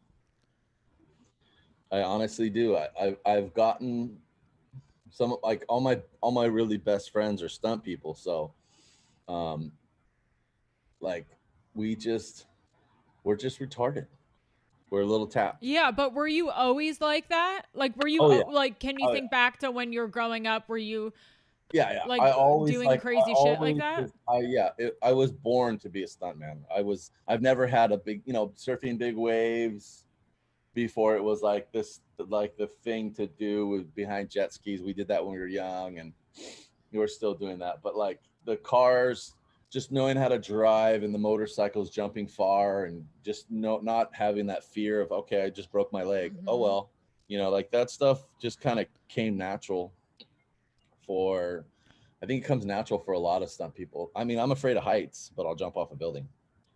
[SPEAKER 2] I honestly do. I, I've I've gotten some, like, all my all my really best friends are stunt people, so um like we just we're just retarded. We're a little tapped.
[SPEAKER 1] Yeah, but were you always like that? Like, were you
[SPEAKER 2] Oh yeah.
[SPEAKER 1] o- like? Can you
[SPEAKER 2] Oh yeah.
[SPEAKER 1] think back to when you were growing up? Were you
[SPEAKER 2] Yeah, yeah.
[SPEAKER 1] like
[SPEAKER 2] I always
[SPEAKER 1] doing
[SPEAKER 2] like I
[SPEAKER 1] crazy shit like
[SPEAKER 2] always
[SPEAKER 1] that?
[SPEAKER 2] was, I yeah, it, I was born to be a stuntman. I was I've never had a big, you know, surfing big waves before. It was like this, like the thing to do with behind jet skis. We did that when we were young, and we were still doing that. But like the cars, just knowing how to drive, and the motorcycles jumping far, and just no not having that fear of, okay, I just broke my leg. Oh
[SPEAKER 1] Mhm.
[SPEAKER 2] well, you know, like that stuff just kind of came natural for, I think it comes natural for a lot of stunt people. I mean, I'm afraid of heights, but I'll jump off a building.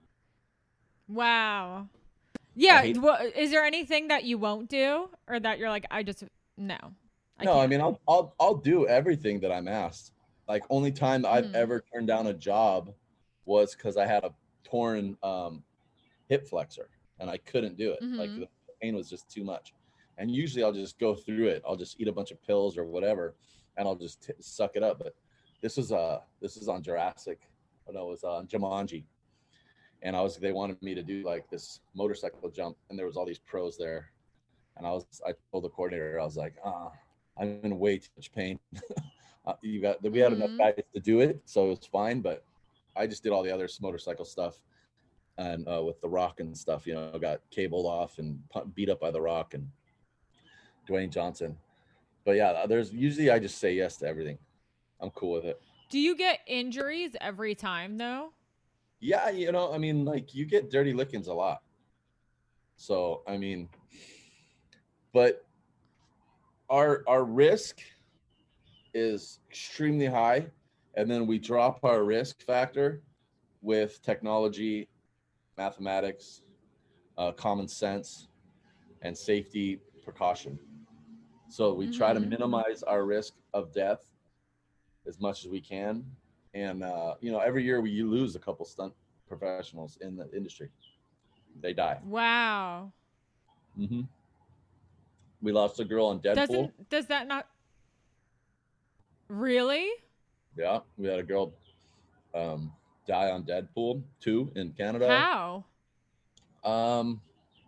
[SPEAKER 1] Wow.
[SPEAKER 2] I
[SPEAKER 1] Yeah.
[SPEAKER 2] hate,
[SPEAKER 1] wha- Is there anything that you won't do, or that you're like, I just no, I
[SPEAKER 2] no, I
[SPEAKER 1] can't.
[SPEAKER 2] mean, I'll, I'll, I'll do everything that I'm asked. Like, only time I've
[SPEAKER 1] Mhm.
[SPEAKER 2] ever turned down a job was because I had a torn um, hip flexor and I couldn't do it. Like,
[SPEAKER 1] Mhm.
[SPEAKER 2] the pain was just too much. And usually I'll just go through it. I'll just eat a bunch of pills or whatever, and I'll just t- suck it up. But this was uh this is on Jurassic. Oh no, it was on Jumanji. And I was they wanted me to do like this motorcycle jump, and there was all these pros there. And I was I told the coordinator, I was like, ah, I'm in way too much pain. uh, you got we had enough
[SPEAKER 1] Mhm.
[SPEAKER 2] guys to do it, so it was fine. But I just did all the other motorcycle stuff, and uh, with the Rock and stuff, you know, got cabled off and beat up by the Rock and Dwayne Johnson. But yeah, there's usually I just say yes to everything. I'm cool with it.
[SPEAKER 1] Do you get injuries every time though?
[SPEAKER 2] Yeah, you know, I mean, like, you get dirty lickings a lot. So I mean, but our our risk is extremely high, and then we drop our risk factor with technology, mathematics, uh, common sense, and safety precaution. So we try to
[SPEAKER 1] Mhm.
[SPEAKER 2] minimize our risk of death as much as we can. And uh, you know, every year we lose a couple stunt professionals in the industry. They die.
[SPEAKER 1] Wow.
[SPEAKER 2] Hmm. We lost a girl on Deadpool.
[SPEAKER 1] Doesn't does that not really?
[SPEAKER 2] Yeah, we had a girl um, die on Deadpool two in Canada.
[SPEAKER 1] How?
[SPEAKER 2] Um,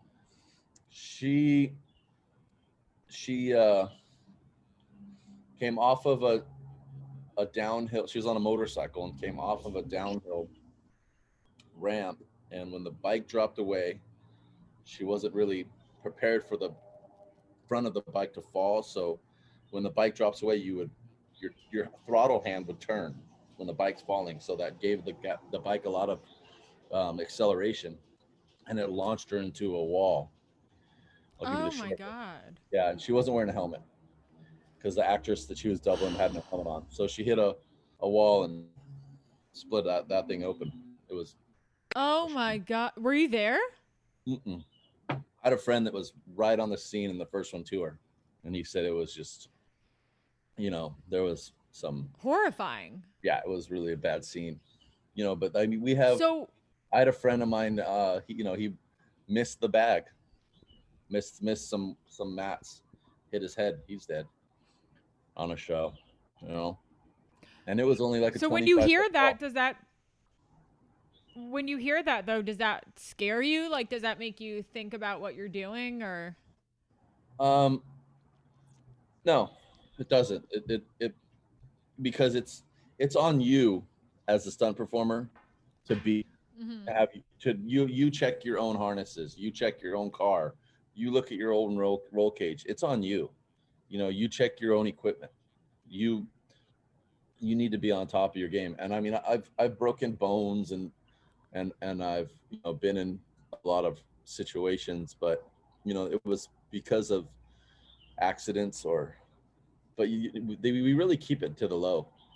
[SPEAKER 2] she she uh, came off of a a downhill. She was on a motorcycle and came off of a downhill ramp. And when the bike dropped away, she wasn't really prepared for the front of the bike to fall. So when the bike drops away, you would your your throttle hand would turn when the bike's falling. So that gave the the bike a lot of um, acceleration, and it launched her into a wall. I'll give you the
[SPEAKER 1] Oh my
[SPEAKER 2] short.
[SPEAKER 1] god.
[SPEAKER 2] Yeah, and she wasn't wearing a helmet because the actress that she was doubling had no helmet on. So she hit a, a wall and split that, that thing open. It was.
[SPEAKER 1] Oh my god. Were you there?
[SPEAKER 2] Mm-mm. I had a friend that was right on the scene in the first one to her, and he said it was just, you know, there was some.
[SPEAKER 1] Horrifying.
[SPEAKER 2] Yeah, it was really a bad scene, you know. But I mean, we have.
[SPEAKER 1] So,
[SPEAKER 2] I had a friend of mine. Uh, he, you know, he missed the bag, missed missed some some mats, hit his head. He's dead on a show, you know. And it was only like a
[SPEAKER 1] so when you
[SPEAKER 2] twenty-five
[SPEAKER 1] hear
[SPEAKER 2] foot
[SPEAKER 1] that,
[SPEAKER 2] fall.
[SPEAKER 1] does that when you hear that though, does that scare you? Like, does that make you think about what you're doing, or?
[SPEAKER 2] Um, no, it doesn't. It, it it because it's it's on you as a stunt performer to be
[SPEAKER 1] Mhm.
[SPEAKER 2] to have to you you check your own harnesses, you check your own car, you look at your own roll roll cage. It's on you. You know, you check your own equipment. You you need to be on top of your game. And I mean, I've I've broken bones and and and I've, you know, been in a lot of situations, but you know, it was because of accidents or, but you, they, we really keep it to the low.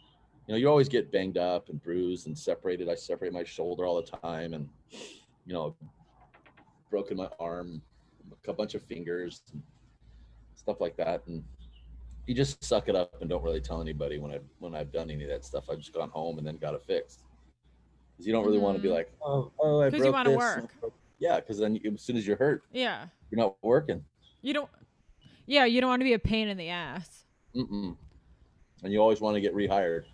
[SPEAKER 2] you know, you always get banged up and bruised and separated. I separate my shoulder all the time, and you know, broken my arm, a bunch of fingers, and stuff like that. And you just suck it up and don't really tell anybody when I when I've done any of that stuff. I've just gone home and then got it fixed because you don't really want to be
[SPEAKER 1] Mhm.
[SPEAKER 2] like, oh, oh, I
[SPEAKER 1] 'Cause you
[SPEAKER 2] broke
[SPEAKER 1] wanna
[SPEAKER 2] this.
[SPEAKER 1] work.
[SPEAKER 2] Yeah, because then you, as soon as you're hurt,
[SPEAKER 1] Yeah.
[SPEAKER 2] you're not working.
[SPEAKER 1] You don't. Yeah, you don't want to be a pain in the ass.
[SPEAKER 2] Mm-mm. And you always want to get rehired.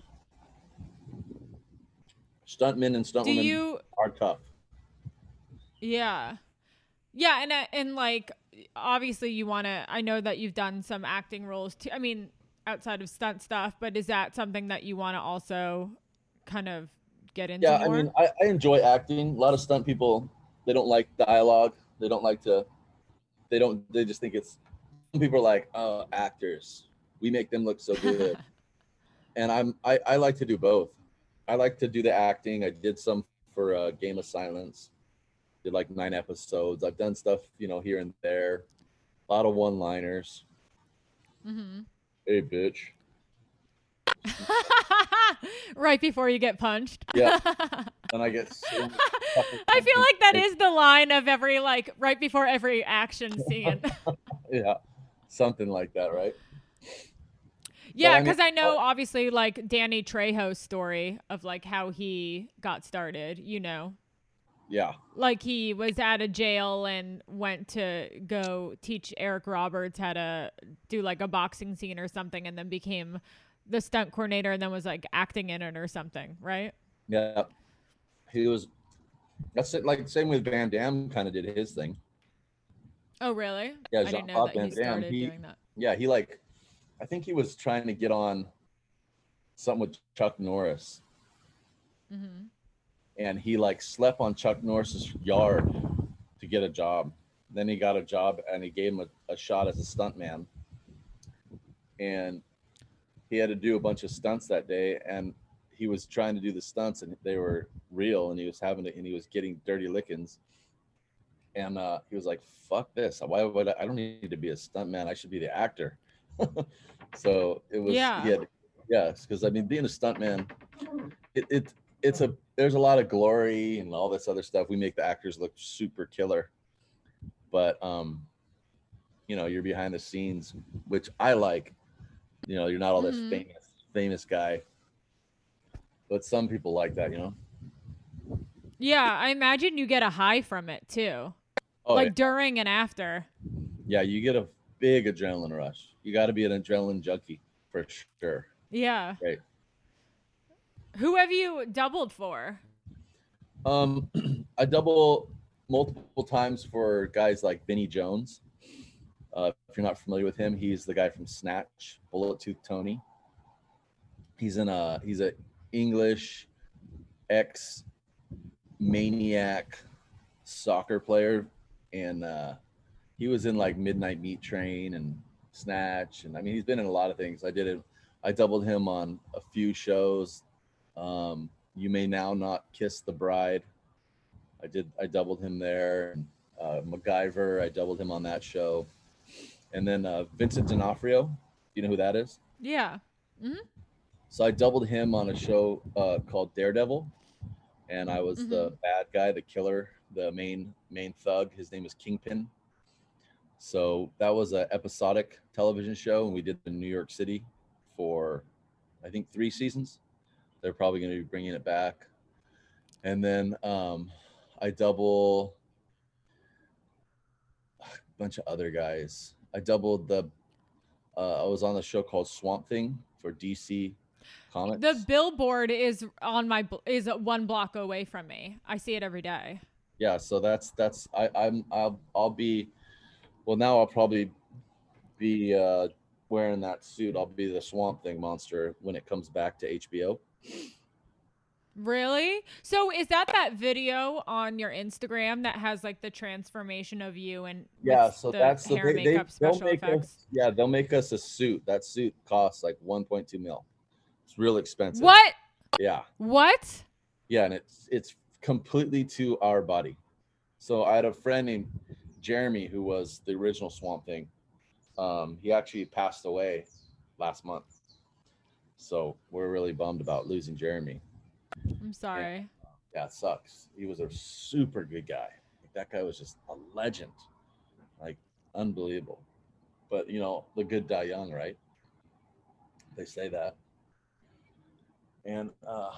[SPEAKER 2] Stuntmen and
[SPEAKER 1] Do
[SPEAKER 2] stuntwomen
[SPEAKER 1] you?
[SPEAKER 2] are tough.
[SPEAKER 1] Yeah. Yeah, and uh, and like obviously you want to. I know that you've done some acting roles too. I mean, outside of stunt stuff, but is that something that you want to also kind of get into
[SPEAKER 2] Yeah,
[SPEAKER 1] more?
[SPEAKER 2] I mean, I, I enjoy acting. A lot of stunt people, they don't like dialogue. They don't like to. They don't. They just think it's. Some people are like, oh, actors. We make them look so good. And I'm. I, I like to do both. I like to do the acting. I did some for uh, Game of Silence. Did like nine episodes. I've done stuff, you know, here and there. A lot of one-liners.
[SPEAKER 1] Mm-hmm.
[SPEAKER 2] Hey, bitch.
[SPEAKER 1] Right before you get punched.
[SPEAKER 2] Yeah. And I get so
[SPEAKER 1] I feel like that is the line of every like right before every action scene.
[SPEAKER 2] Yeah, something like that, right?
[SPEAKER 1] Yeah,
[SPEAKER 2] But, I mean,
[SPEAKER 1] because I, know obviously like Danny Trejo's story of like how he got started, you know.
[SPEAKER 2] Yeah.
[SPEAKER 1] Like he was out of jail and went to go teach Eric Roberts how to do like a boxing scene or something, and then became the stunt coordinator and then was like acting in it or something, right?
[SPEAKER 2] Yeah. He was, that's it. Like same with Van Damme kind of did his thing.
[SPEAKER 1] Oh, really?
[SPEAKER 2] Yeah,
[SPEAKER 1] I didn't know
[SPEAKER 2] Jean-Claude
[SPEAKER 1] that he
[SPEAKER 2] Van Damme,
[SPEAKER 1] started
[SPEAKER 2] he-
[SPEAKER 1] doing that.
[SPEAKER 2] Yeah, he like, I think he was trying to get on something with Chuck Norris,
[SPEAKER 1] Mm-hmm.
[SPEAKER 2] and he like slept on Chuck Norris's yard to get a job. Then he got a job, and he gave him a, a shot as a stuntman, and he had to do a bunch of stunts that day, and he was trying to do the stunts, and they were real, and he was having it, and he was getting dirty lickings. And uh, he was like, "Fuck this! Why would I? I don't need to be a stuntman. I should be the actor." So it was,
[SPEAKER 1] Yeah.
[SPEAKER 2] yeah, yes, because I mean, being a stuntman, it, it it's a there's a lot of glory and all this other stuff. We make the actors look super killer, but um, you know, you're behind the scenes, which I like. You know, you're not all this
[SPEAKER 1] Mhm.
[SPEAKER 2] famous famous guy, but some people like that. You know.
[SPEAKER 1] Yeah, I imagine you get a high from it too.
[SPEAKER 2] Oh,
[SPEAKER 1] like
[SPEAKER 2] yeah.
[SPEAKER 1] during and after.
[SPEAKER 2] Yeah, you get a big adrenaline rush. You got to be an adrenaline junkie for sure.
[SPEAKER 1] Yeah.
[SPEAKER 2] Right.
[SPEAKER 1] Who have you doubled for?
[SPEAKER 2] Um, I double multiple times for guys like Vinny Jones. Uh, if you're not familiar with him, he's the guy from Snatch, Bullet Tooth Tony. He's in a he's a English ex maniac soccer player, and uh, he was in like Midnight Meat Train and Snatch, and I mean he's been in a lot of things. I did it. I doubled him on a few shows. Um, you May Now Not Kiss the Bride. I did. I doubled him there. Uh, MacGyver. I doubled him on that show. And then uh, Vincent D'Onofrio. You know who that is?
[SPEAKER 1] Yeah.
[SPEAKER 2] So I doubled him on a show uh, called Daredevil, and I was the bad guy, the killer, the main main thug. His name is Kingpin. So that was an episodic television show, and we did it in New York City for, I think, three seasons. They're probably going to be bringing it back. And then um, I double a bunch of other guys. I doubled the. Uh, I was on the show called Swamp Thing for D C Comics.
[SPEAKER 1] The billboard is on my bl- is one block away from me. I see it every day.
[SPEAKER 2] Yeah, so that's that's I, I'm I'll I'll be. Well, now I'll probably be uh, wearing that suit. I'll be the Swamp Thing monster when it comes back to H B O.
[SPEAKER 1] Really? So is that that video on your Instagram that has like the transformation of you and
[SPEAKER 2] Yeah,
[SPEAKER 1] with
[SPEAKER 2] so
[SPEAKER 1] the
[SPEAKER 2] that's the
[SPEAKER 1] hair
[SPEAKER 2] they, they,
[SPEAKER 1] makeup
[SPEAKER 2] they'll
[SPEAKER 1] special
[SPEAKER 2] make
[SPEAKER 1] effects?
[SPEAKER 2] us. Yeah, they'll make us a suit. That suit costs like one point two mil. It's real expensive.
[SPEAKER 1] What?
[SPEAKER 2] Yeah,
[SPEAKER 1] What?
[SPEAKER 2] yeah, and it's it's completely to our body. So I had a friend named Jeremy who was the original Swamp Thing. Um, he actually passed away last month. So we're really bummed about losing Jeremy.
[SPEAKER 1] I'm sorry.
[SPEAKER 2] And, yeah, it sucks. He was a super good guy. Like, that guy was just a legend, like unbelievable. But you know, the good die young, right? They say that. And uh,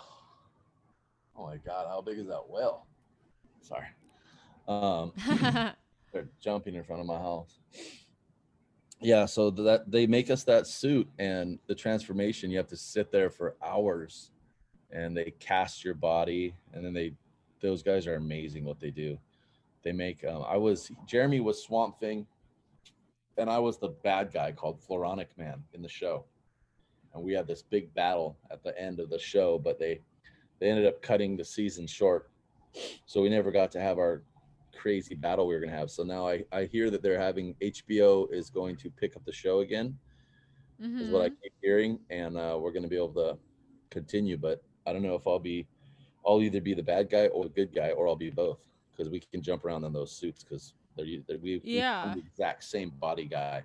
[SPEAKER 2] oh my God, how big is that whale? Sorry. Um, they're jumping in front of my house. Yeah, so that they make us that suit, and the transformation, you have to sit there for hours, and they cast your body, and then they, those guys are amazing what they do. They make. Um, I was Jeremy was Swamp Thing, and I was the bad guy called Floronic Man in the show, and we had this big battle at the end of the show, but they they ended up cutting the season short, so we never got to have our crazy battle we were going to have. So now I, I hear that they're having H B O is going to pick up the show again, mm-hmm. is what I keep hearing, and uh, we're going to be able to continue. But I don't know if I'll be, I'll either be the bad guy or the good guy, or I'll be both, because we can jump around in those suits because they're, they're we
[SPEAKER 1] yeah
[SPEAKER 2] the exact same body guy.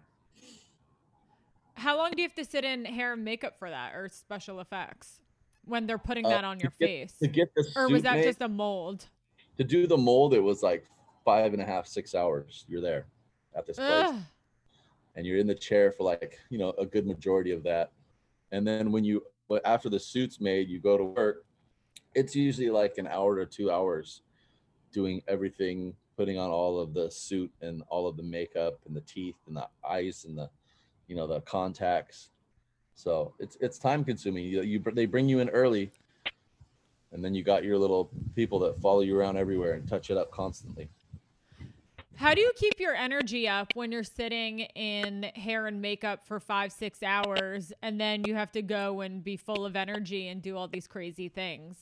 [SPEAKER 1] How long do you have to sit in hair and makeup for that, or special effects, when they're putting
[SPEAKER 2] uh,
[SPEAKER 1] that on your
[SPEAKER 2] get,
[SPEAKER 1] face?
[SPEAKER 2] To get the
[SPEAKER 1] or was that
[SPEAKER 2] made,
[SPEAKER 1] just a mold?
[SPEAKER 2] To do the mold, it was like five and a half, six hours. You're there at this place. Ugh. And you're in the chair for like, you know, a good majority of that. And then when you, but after the suit's made, you go to work. It's usually like an hour to two hours doing everything, putting on all of the suit and all of the makeup and the teeth and the eyes and the, you know, the contacts. So it's it's time consuming. You, you they bring you in early, and then you got your little people that follow you around everywhere and touch it up constantly.
[SPEAKER 1] How do you keep your energy up when you're sitting in hair and makeup for five, six hours, and then you have to go and be full of energy and do all these crazy things?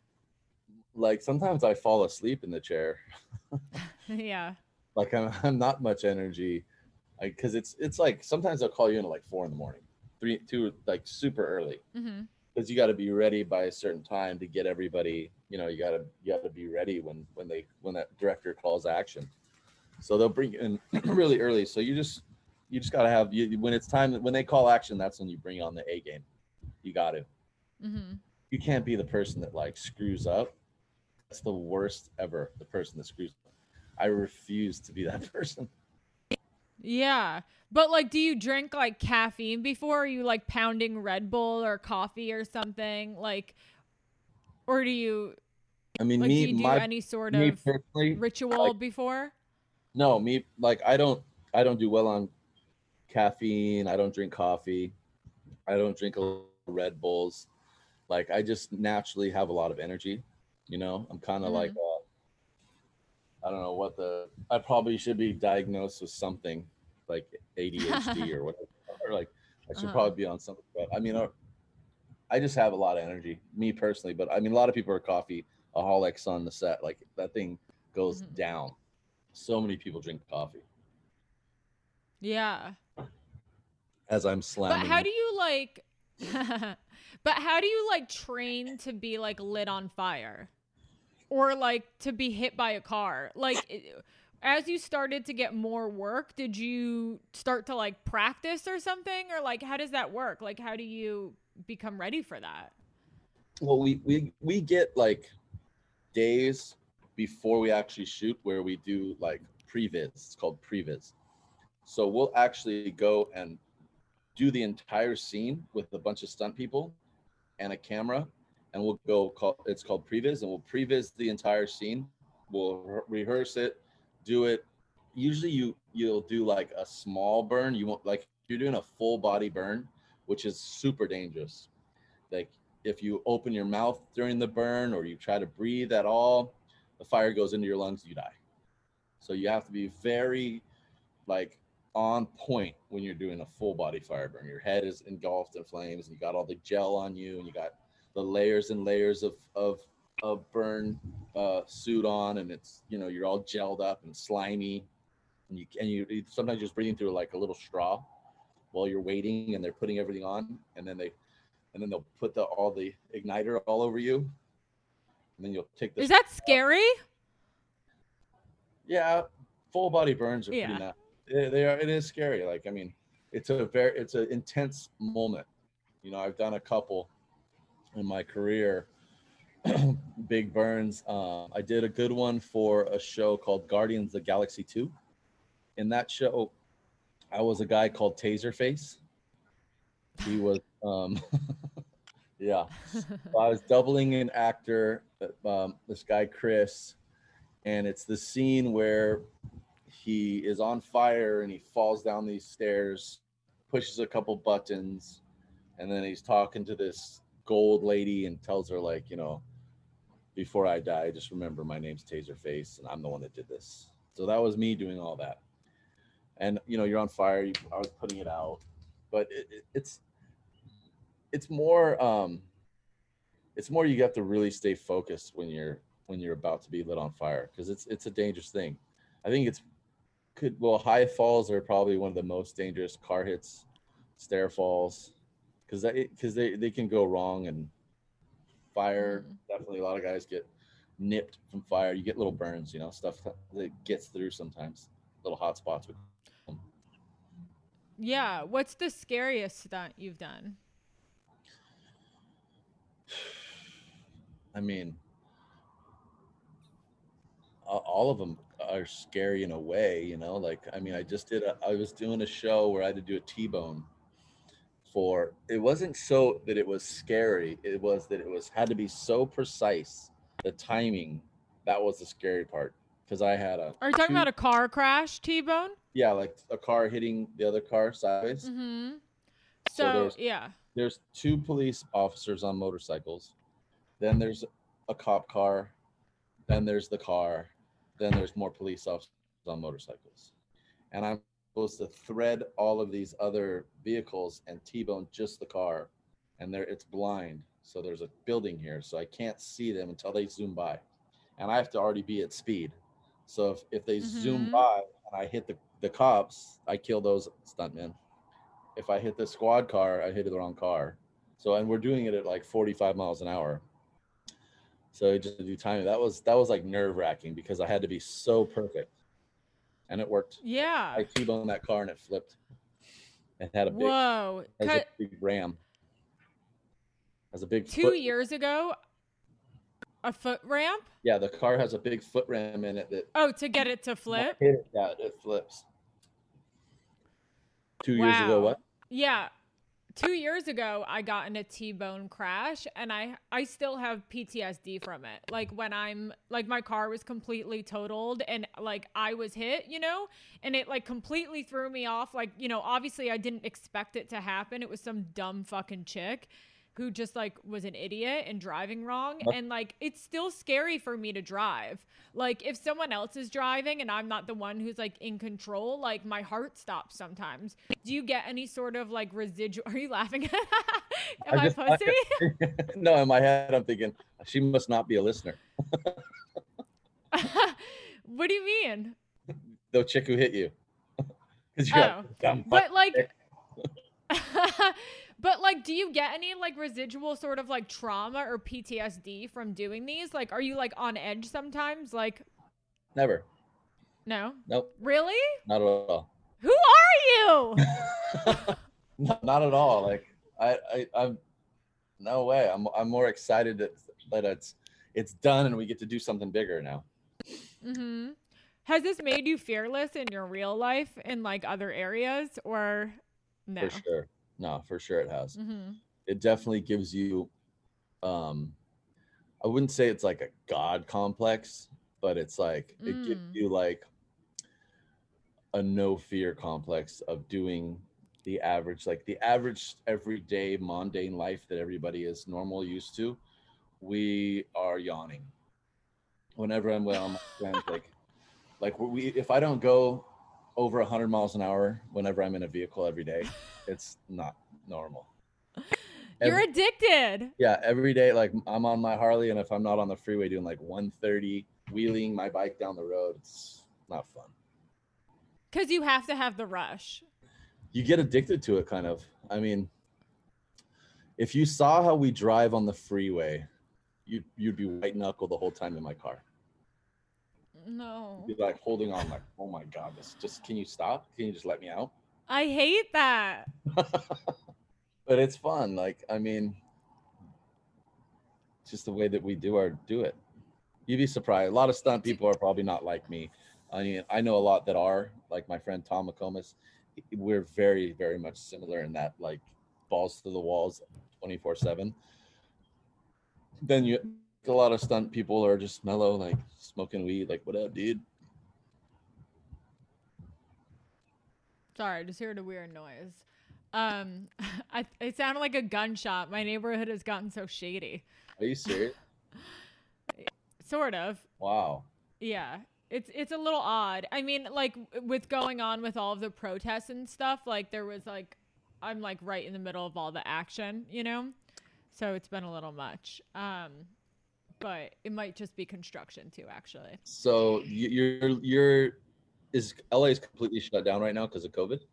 [SPEAKER 2] Like sometimes I fall asleep in the chair.
[SPEAKER 1] Yeah.
[SPEAKER 2] Like I'm, I'm not much energy, because it's it's like sometimes they'll call you in at like four in the morning, three, two, like super early, because mm-hmm. you got to be ready by a certain time to get everybody. You know, you gotta you got to be ready when when they when that director calls action. So they'll bring you in really early. So you just you just gotta have you when it's time when they call action. That's when you bring on the A game. You got to. Mm-hmm. You can't be the person that like screws up. That's the worst ever. The person that screws up. I refuse to be that person.
[SPEAKER 1] Yeah. But like, do you drink like caffeine before? Are you like pounding Red Bull or coffee or something, like, or do you,
[SPEAKER 2] I mean,
[SPEAKER 1] like,
[SPEAKER 2] me,
[SPEAKER 1] do you do
[SPEAKER 2] my,
[SPEAKER 1] any sort of ritual
[SPEAKER 2] like,
[SPEAKER 1] before?
[SPEAKER 2] No, me, like, I don't, I don't do well on caffeine. I don't drink coffee. I don't drink Red Bulls. Like, I just naturally have a lot of energy, you know, I'm kind of mm-hmm. like, uh, I don't know what the, I probably should be diagnosed with something like A D H D or whatever, or like I should uh-huh. probably be on something, but I mean, I just have a lot of energy, me personally, but I mean, a lot of people are coffee aholics on the set. Like that thing goes mm-hmm. down. So many people drink coffee.
[SPEAKER 1] Yeah.
[SPEAKER 2] As I'm slamming.
[SPEAKER 1] But how do you like, but how do you like train to be like lit on fire? Or like to be hit by a car? Like, as you started to get more work, did you start to like practice or something? Or like, how does that work? Like, how do you become ready for that?
[SPEAKER 2] Well, we we we get like days before we actually shoot where we do like previs. It's called previs. So we'll actually go and do the entire scene with a bunch of stunt people and a camera. And we'll go call it's called previs, and we'll previs the entire scene. We'll re- rehearse it, do it. Usually you you'll do like a small burn. You won't, like, you're doing a full body burn, which is super dangerous. Like if you open your mouth during the burn or you try to breathe at all, the fire goes into your lungs, you die. So you have to be very like on point when you're doing a full body fire burn. Your head is engulfed in flames and you got all the gel on you and you got the layers and layers of of of burn uh, suit on, and it's, you know, you're all gelled up and slimy, and you and you sometimes just breathing through like a little straw while you're waiting, and they're putting everything on, and then they and then they'll put the all the igniter all over you, and then you'll take the.
[SPEAKER 1] Is that scary?
[SPEAKER 2] Yeah, full body burns are
[SPEAKER 1] yeah.
[SPEAKER 2] pretty nice. They, they are. It is scary. Like, I mean, it's a very it's an intense moment. You know, I've done a couple in my career, big burns. Um, I did a good one for a show called Guardians of the Galaxy two. In that show, I was a guy called Taserface. He was, um, yeah. So I was doubling an actor, um, this guy Chris, and it's the scene where he is on fire and he falls down these stairs, pushes a couple buttons, and then he's talking to this gold lady and tells her, like, you know, before I die, just remember my name's Taserface and I'm the one that did this. So that was me doing all that. And you know, you're on fire. You, I was putting it out, but it, it, it's it's more um, it's more you have to really stay focused when you're when you're about to be lit on fire, because it's it's a dangerous thing. I think it's could well high falls are probably one of the most dangerous car hits, stair falls, because because they they can go wrong, and fire
[SPEAKER 1] Mm.
[SPEAKER 2] definitely a lot of guys get nipped from fire. You get little burns, you know, stuff that gets through sometimes, little hot spots. With them.
[SPEAKER 1] Yeah. What's the scariest stunt you've done?
[SPEAKER 2] I mean, a- all of them are scary in a way, you know. Like, I mean, I just did. A, I was doing a show where I had to do a T-bone. For it wasn't so that it was scary. It was that it was had to be so precise. The timing, that was the scary part, because I had a.
[SPEAKER 1] Are you talking
[SPEAKER 2] two-
[SPEAKER 1] about a car crash, T-bone?
[SPEAKER 2] Yeah, like a car hitting the other car sideways.
[SPEAKER 1] Mm-hmm.
[SPEAKER 2] So
[SPEAKER 1] So,
[SPEAKER 2] there's
[SPEAKER 1] yeah.
[SPEAKER 2] there's two police officers on motorcycles. Then there's a cop car. Then there's the car. Then there's more police officers on motorcycles. And I'm supposed to thread all of these other vehicles and T-bone just the car. And there it's blind. So there's a building here. So I can't see them until they zoom by. And I have to already be at speed. So if, if they zoom
[SPEAKER 1] Mhm.
[SPEAKER 2] by and I hit the, the cops, I kill those stuntmen. If I hit the squad car, I hit the wrong car. So, and we're doing it at like forty-five miles an hour. So just to do timing, that was that was like nerve wracking, because I had to be so perfect, and it worked.
[SPEAKER 1] Yeah.
[SPEAKER 2] I T-boned that car and it flipped. It had a big,
[SPEAKER 1] Whoa.
[SPEAKER 2] has a
[SPEAKER 1] Cut
[SPEAKER 2] big ram, has a big
[SPEAKER 1] two
[SPEAKER 2] foot.
[SPEAKER 1] years ago, a foot ramp?
[SPEAKER 2] Yeah, the car has a big foot ram in it that
[SPEAKER 1] Oh, to get it to flip?
[SPEAKER 2] hit it, yeah, it flips. Two years ago,
[SPEAKER 1] Wow.
[SPEAKER 2] what?
[SPEAKER 1] Yeah. Two years ago, I got in a T-bone crash, and I I still have P T S D from it. Like, when I'm like, my car was completely totaled, and like I was hit, you know, and it like completely threw me off. Like, you know, obviously I didn't expect it to happen. It was some dumb fucking chick who just like was an idiot and driving wrong.
[SPEAKER 2] What?
[SPEAKER 1] And like, it's still scary for me to drive. Like, if someone else is driving and I'm not the one who's like in control, like my heart stops sometimes. Do you get any sort of like residual? Are you laughing? Am I,
[SPEAKER 2] just-
[SPEAKER 1] pussy?
[SPEAKER 2] No, in my head, I'm thinking she must not be a listener.
[SPEAKER 1] What do you mean?
[SPEAKER 2] The chick who hit you. Because you're
[SPEAKER 1] Oh,
[SPEAKER 2] like, dumb
[SPEAKER 1] but
[SPEAKER 2] fuck
[SPEAKER 1] like,
[SPEAKER 2] chick.
[SPEAKER 1] but like, do you get any like residual sort of like trauma or P T S D from doing these? Like, are you like on edge sometimes? Like,
[SPEAKER 2] Never.
[SPEAKER 1] no,
[SPEAKER 2] Nope.
[SPEAKER 1] really?
[SPEAKER 2] Not at all.
[SPEAKER 1] Who are you?
[SPEAKER 2] No, not at all. Like I, I, I'm no way. I'm, I'm more excited that, that it's, it's done and we get to do something bigger now.
[SPEAKER 1] Mm-hmm. Has this made you fearless in your real life in like other areas, or no?
[SPEAKER 2] For sure. No, for sure it has.
[SPEAKER 1] Mm-hmm.
[SPEAKER 2] It definitely gives you, um, I wouldn't say it's like a God complex, but it's like, it gives
[SPEAKER 1] Mm.
[SPEAKER 2] you like a no fear complex of doing the average, like the average everyday mundane life that everybody is normal used to. We are yawning whenever I'm with all my friends. Like, like we, if I don't go over a hundred miles an hour whenever I'm in a vehicle every day, it's not normal.
[SPEAKER 1] You're
[SPEAKER 2] Every-
[SPEAKER 1] addicted.
[SPEAKER 2] yeah, every day, like I'm on my Harley, and if I'm not on the freeway doing like one thirty, wheeling my bike down the road, it's not fun.
[SPEAKER 1] Because you have to have the rush.
[SPEAKER 2] You get addicted to it, kind of. I mean, if you saw how we drive on the freeway, you'd you'd be white knuckle the whole time in my car.
[SPEAKER 1] No.
[SPEAKER 2] You'd be like holding on, like, oh my god, this just can you stop? Can you just let me out?
[SPEAKER 1] I hate that.
[SPEAKER 2] but it's fun. Like, I mean, it's just the way that we do our do it. You'd be surprised. A lot of stunt people are probably not like me. I mean, I know a lot that are, like my friend Tom McComas. We're very, very much similar in that, like, balls to the walls, twenty-four seven. Then you, a lot of stunt people are just mellow, like smoking weed, like, what up, dude?
[SPEAKER 1] Sorry, I just heard a weird noise. Um, I, it sounded like a gunshot. My neighborhood has gotten so shady.
[SPEAKER 2] Are you serious?
[SPEAKER 1] Sort of.
[SPEAKER 2] Wow.
[SPEAKER 1] Yeah. It's it's a little odd. I mean, like with going on with all of the protests and stuff, like there was like I'm like right in the middle of all the action, you know? So it's been a little much. Um but it might just be construction too, actually.
[SPEAKER 2] So y- you're you're is L A is completely shut down right now because of COVID?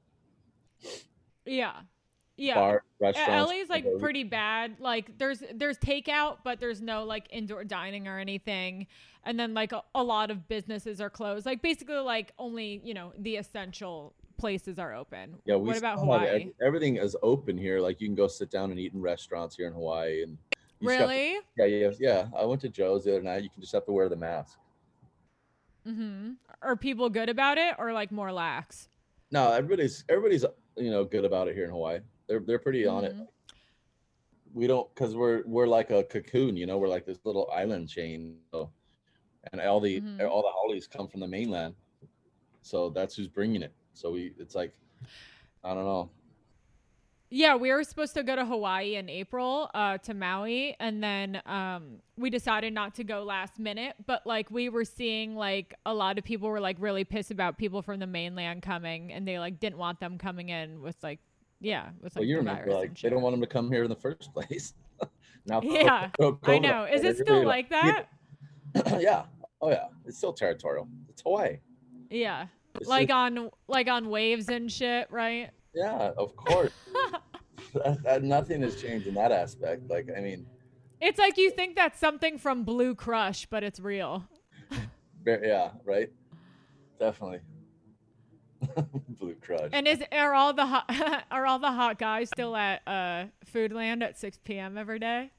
[SPEAKER 1] Yeah. Yeah.
[SPEAKER 2] Bar, restaurants.
[SPEAKER 1] L A is like pretty bad. Like there's there's takeout, but there's no like indoor dining or anything. And then like a, a lot of businesses are closed. Like basically like only, you know, the essential places are open.
[SPEAKER 2] Yeah, we
[SPEAKER 1] what about
[SPEAKER 2] still have
[SPEAKER 1] Hawaii?
[SPEAKER 2] ev- everything is open here. Like you can go sit down and eat in restaurants here in Hawaii. And you just have to-
[SPEAKER 1] Really?
[SPEAKER 2] yeah, yeah, yeah. I went to Joe's the other night. You can just have to wear the mask.
[SPEAKER 1] Mm-hmm. Are people good about it or like more lax?
[SPEAKER 2] No, everybody's everybody's you know good about it here in Hawaii. They're they're pretty on it.
[SPEAKER 1] Mhm.
[SPEAKER 2] We don't because we're we're like a cocoon, you know. We're like this little island chain, so, and all the
[SPEAKER 1] Mhm.
[SPEAKER 2] all the holidays come from the mainland, so that's who's bringing it. So we it's like I don't know.
[SPEAKER 1] Yeah, we were supposed to go to Hawaii in April, uh, to Maui, and then um, we decided not to go last minute. But like we were seeing, like a lot of people were like really pissed about people from the mainland coming, and they like didn't want them coming in with like, yeah, with like
[SPEAKER 2] Well, you
[SPEAKER 1] the
[SPEAKER 2] remember,
[SPEAKER 1] virus
[SPEAKER 2] like
[SPEAKER 1] and
[SPEAKER 2] they
[SPEAKER 1] shit.
[SPEAKER 2] don't want them to come here in the first place. Now,
[SPEAKER 1] Yeah,
[SPEAKER 2] throw COVID
[SPEAKER 1] I know.
[SPEAKER 2] on
[SPEAKER 1] Is
[SPEAKER 2] it.
[SPEAKER 1] it still
[SPEAKER 2] Everybody,
[SPEAKER 1] like that?
[SPEAKER 2] yeah. Oh yeah. It's still territorial. It's Hawaii.
[SPEAKER 1] Yeah,
[SPEAKER 2] It's
[SPEAKER 1] like
[SPEAKER 2] just-
[SPEAKER 1] on like on waves and shit, right?
[SPEAKER 2] yeah, of course. that, that, nothing has changed in that aspect. Like, I mean,
[SPEAKER 1] It's like you think that's something from Blue Crush, but it's real.
[SPEAKER 2] ver- yeah, right. Definitely. Blue Crush.
[SPEAKER 1] And is are all the hot, are all the hot guys still at uh, Foodland at six p.m. every day?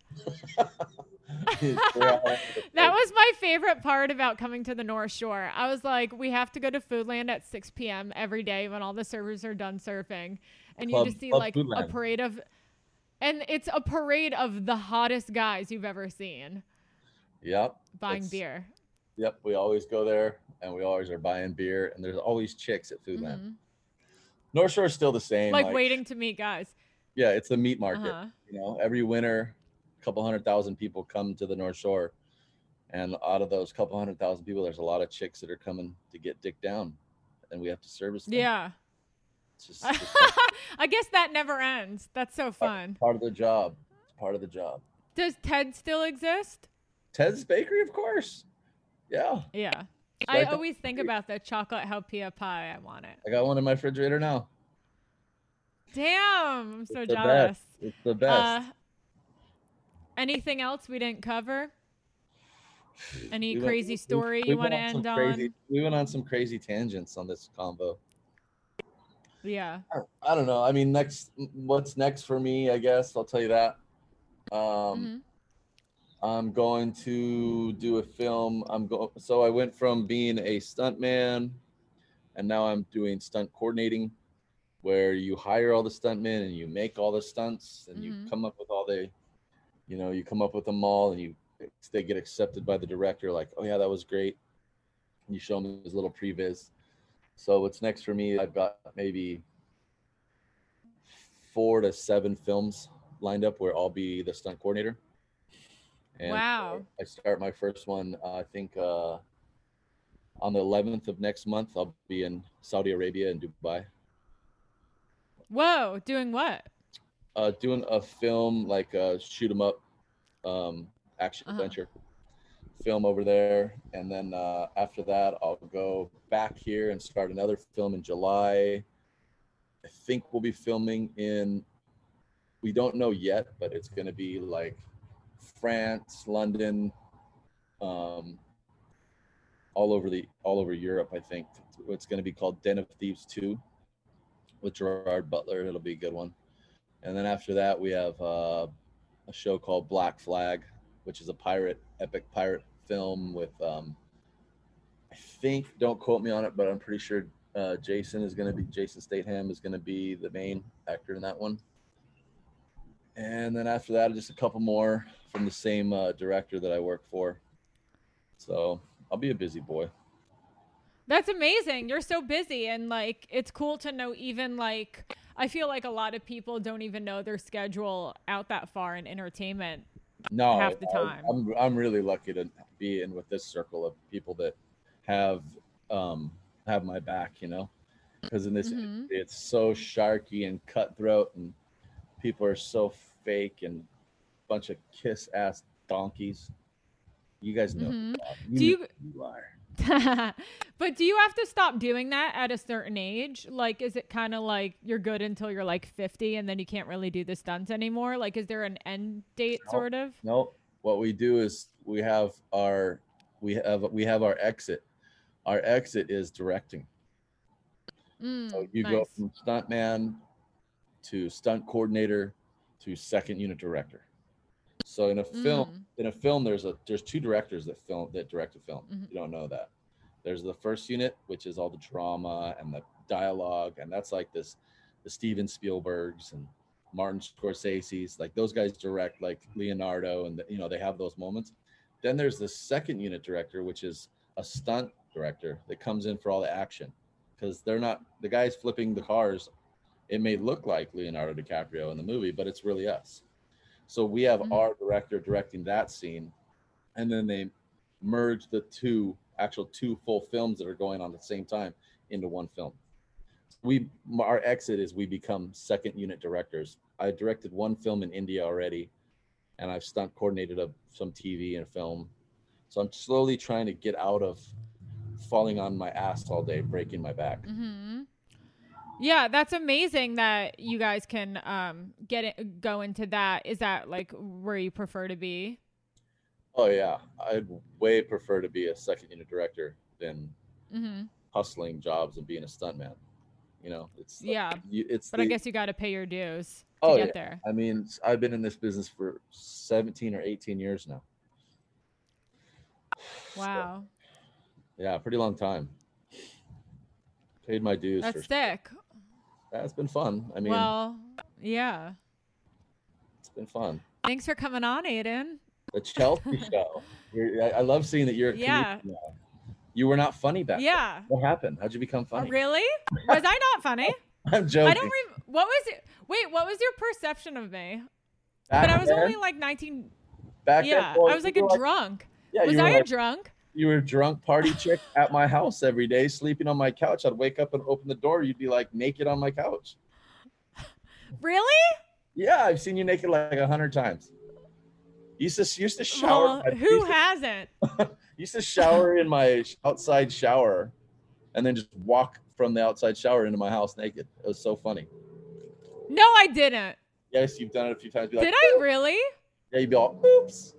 [SPEAKER 1] That was my favorite part about coming to the North Shore. I was like, we have to go to Foodland at six p.m. every day when all the servers are done surfing, and
[SPEAKER 2] Club-
[SPEAKER 1] you just see
[SPEAKER 2] Club
[SPEAKER 1] like
[SPEAKER 2] Foodland.
[SPEAKER 1] a parade of, and it's a parade of the hottest guys you've ever seen
[SPEAKER 2] Yep.
[SPEAKER 1] buying
[SPEAKER 2] It's-
[SPEAKER 1] beer.
[SPEAKER 2] Yep. We always go there, and we always are buying beer, and there's always chicks at Foodland.
[SPEAKER 1] Mhm.
[SPEAKER 2] North Shore is still the same.
[SPEAKER 1] Like, waiting to meet guys.
[SPEAKER 2] Yeah, it's the meat market.
[SPEAKER 1] Uh-huh.
[SPEAKER 2] You know, every winter, a couple hundred thousand people come to the North Shore, and out of those couple hundred thousand people, there's a lot of chicks that are coming to get dick down, and we have to service them.
[SPEAKER 1] Yeah.
[SPEAKER 2] It's just, it's just
[SPEAKER 1] I guess that never ends. That's so fun.
[SPEAKER 2] part of the job. It's part of the job.
[SPEAKER 1] Does Ted still exist?
[SPEAKER 2] Ted's Bakery, of course. Yeah,
[SPEAKER 1] Yeah.
[SPEAKER 2] It's
[SPEAKER 1] I
[SPEAKER 2] right down
[SPEAKER 1] always
[SPEAKER 2] the
[SPEAKER 1] think
[SPEAKER 2] street.
[SPEAKER 1] about the chocolate Helpia pie. I want it.
[SPEAKER 2] I got one in my refrigerator now.
[SPEAKER 1] Damn. I'm so
[SPEAKER 2] It's the
[SPEAKER 1] jealous.
[SPEAKER 2] best. It's the best.
[SPEAKER 1] Uh, anything else we didn't cover? Any
[SPEAKER 2] We went-
[SPEAKER 1] crazy
[SPEAKER 2] we-
[SPEAKER 1] story
[SPEAKER 2] we
[SPEAKER 1] you want
[SPEAKER 2] went
[SPEAKER 1] to
[SPEAKER 2] on some
[SPEAKER 1] end
[SPEAKER 2] crazy-
[SPEAKER 1] on?
[SPEAKER 2] We went on some crazy tangents on this combo.
[SPEAKER 1] Yeah.
[SPEAKER 2] I don't know. I mean, next, what's next for me? I guess I'll tell you that. Um,
[SPEAKER 1] Mhm.
[SPEAKER 2] I'm going to do a film. I'm go. So I went from being a stuntman, and now I'm doing stunt coordinating, where you hire all the stuntmen and you make all the stunts, and
[SPEAKER 1] Mhm.
[SPEAKER 2] you come up with all the, you know, you come up with them all, and you they get accepted by the director. Like, oh yeah, that was great. And you show them his little previs. So what's next for me? I've got maybe four to seven films lined up where I'll be the stunt coordinator. And
[SPEAKER 1] Wow.
[SPEAKER 2] I start my first one, uh, I think, uh, on the eleventh of next month. I'll be in Saudi Arabia and Dubai,
[SPEAKER 1] Whoa. Doing what?
[SPEAKER 2] uh, doing a film like a shoot 'em up, um, action
[SPEAKER 1] Uh-huh.
[SPEAKER 2] adventure film over there. And then uh, after that, I'll go back here and start another film in July. I think we'll be filming in, we don't know yet, but it's going to be like France, London, um, all over the all over Europe. I think it's going to be called Den of Thieves two with Gerard Butler. It'll be a good one. And then after that, we have uh, a show called Black Flag, which is a pirate, epic pirate film with, um, I think, don't quote me on it, but I'm pretty sure uh, Jason is going to be, Jason Statham is going to be the main actor in that one. And then after that, just a couple more from the same uh, director that I work for. So I'll be a busy boy.
[SPEAKER 1] That's amazing. You're so busy. And like, it's cool to know even like, I feel like a lot of people don't even know their schedule out that far in entertainment.
[SPEAKER 2] No,
[SPEAKER 1] half the time.
[SPEAKER 2] I, I'm I'm really lucky to be in with this circle of people that have um have my back, you know, because in this
[SPEAKER 1] Mhm.
[SPEAKER 2] industry, it's so sharky and cutthroat, and people are so fake and bunch of kiss ass donkeys. You guys know.
[SPEAKER 1] Mhm.
[SPEAKER 2] who you
[SPEAKER 1] Do
[SPEAKER 2] know
[SPEAKER 1] you-
[SPEAKER 2] who you are.
[SPEAKER 1] But do you have to stop doing that at a certain age? Like, is it kind of like you're good until you're like fifty and then you can't really do the stunts anymore? Like, is there an end date
[SPEAKER 2] No.
[SPEAKER 1] sort of?
[SPEAKER 2] No, what we do is we have our we have we have our exit. Our exit is directing.
[SPEAKER 1] Mm,
[SPEAKER 2] So you
[SPEAKER 1] nice.
[SPEAKER 2] go from stuntman to stunt coordinator to second unit director. So in a film,
[SPEAKER 1] Mm.
[SPEAKER 2] in a film, there's a there's two directors that film that direct a film.
[SPEAKER 1] Mhm.
[SPEAKER 2] You don't know that. There's the first unit, which is all the drama and the dialogue, and that's like this, the Steven Spielbergs and Martin Scorsese's, like those guys direct, like Leonardo, and the, you know they have those moments. Then there's the second unit director, which is a stunt director that comes in for all the action, because they're not the guys flipping the cars. It may look like Leonardo DiCaprio in the movie, but it's really us. So we have
[SPEAKER 1] Mhm.
[SPEAKER 2] our director directing that scene, and then they merge the two actual two full films that are going on at the same time into one film. We our exit is we become second unit directors. I directed one film in India already, and I've stunt coordinated a, some T V and film. So I'm slowly trying to get out of falling on my ass all day, breaking my back.
[SPEAKER 1] Mm-hmm. Yeah, that's amazing that you guys can um get it, go into that. Is that like where you prefer to be?
[SPEAKER 2] Oh yeah, I'd way prefer to be a second unit director than
[SPEAKER 1] Mm-hmm.
[SPEAKER 2] hustling jobs and being a stuntman. You know, it's
[SPEAKER 1] Yeah,
[SPEAKER 2] you, it's
[SPEAKER 1] but
[SPEAKER 2] the,
[SPEAKER 1] I guess you got to pay your dues to
[SPEAKER 2] oh
[SPEAKER 1] get
[SPEAKER 2] yeah.
[SPEAKER 1] there.
[SPEAKER 2] I mean, I've been in this business for seventeen or eighteen years now. So,
[SPEAKER 1] Wow,
[SPEAKER 2] yeah, pretty long time. Paid my dues
[SPEAKER 1] that's
[SPEAKER 2] for
[SPEAKER 1] sick.
[SPEAKER 2] that's been fun. I mean,
[SPEAKER 1] Well, yeah.
[SPEAKER 2] it's been fun.
[SPEAKER 1] Thanks for coming on, Aiden.
[SPEAKER 2] The Chelsea show. You're, I, I love seeing that you're a
[SPEAKER 1] Yeah.
[SPEAKER 2] comedian now. You were not funny back then.
[SPEAKER 1] Yeah.
[SPEAKER 2] What happened? How'd you become
[SPEAKER 1] Oh,
[SPEAKER 2] funny?
[SPEAKER 1] really? Was I not funny?
[SPEAKER 2] I'm joking.
[SPEAKER 1] I don't. Re- what was it? Wait, what was your perception of me?
[SPEAKER 2] Back
[SPEAKER 1] But I was
[SPEAKER 2] then-
[SPEAKER 1] only like nineteen.
[SPEAKER 2] back
[SPEAKER 1] Yeah,
[SPEAKER 2] then, well,
[SPEAKER 1] I was like
[SPEAKER 2] you
[SPEAKER 1] a
[SPEAKER 2] were
[SPEAKER 1] drunk.
[SPEAKER 2] Yeah,
[SPEAKER 1] Was
[SPEAKER 2] you were
[SPEAKER 1] I a
[SPEAKER 2] like-
[SPEAKER 1] drunk?
[SPEAKER 2] You were a drunk party chick at my house every day, sleeping on my couch. I'd wake up and open the door. You'd be like naked on my couch.
[SPEAKER 1] Really?
[SPEAKER 2] Yeah, I've seen you naked like a hundred times. Used to used to shower.
[SPEAKER 1] Well,
[SPEAKER 2] I
[SPEAKER 1] who
[SPEAKER 2] used to,
[SPEAKER 1] hasn't?
[SPEAKER 2] used to shower in my outside shower, and then just walk from the outside shower into my house naked. It was so funny.
[SPEAKER 1] No, I didn't.
[SPEAKER 2] Yes, you've done it a few times. Be like,
[SPEAKER 1] Did I really?
[SPEAKER 2] Yeah, you'd be all, oops.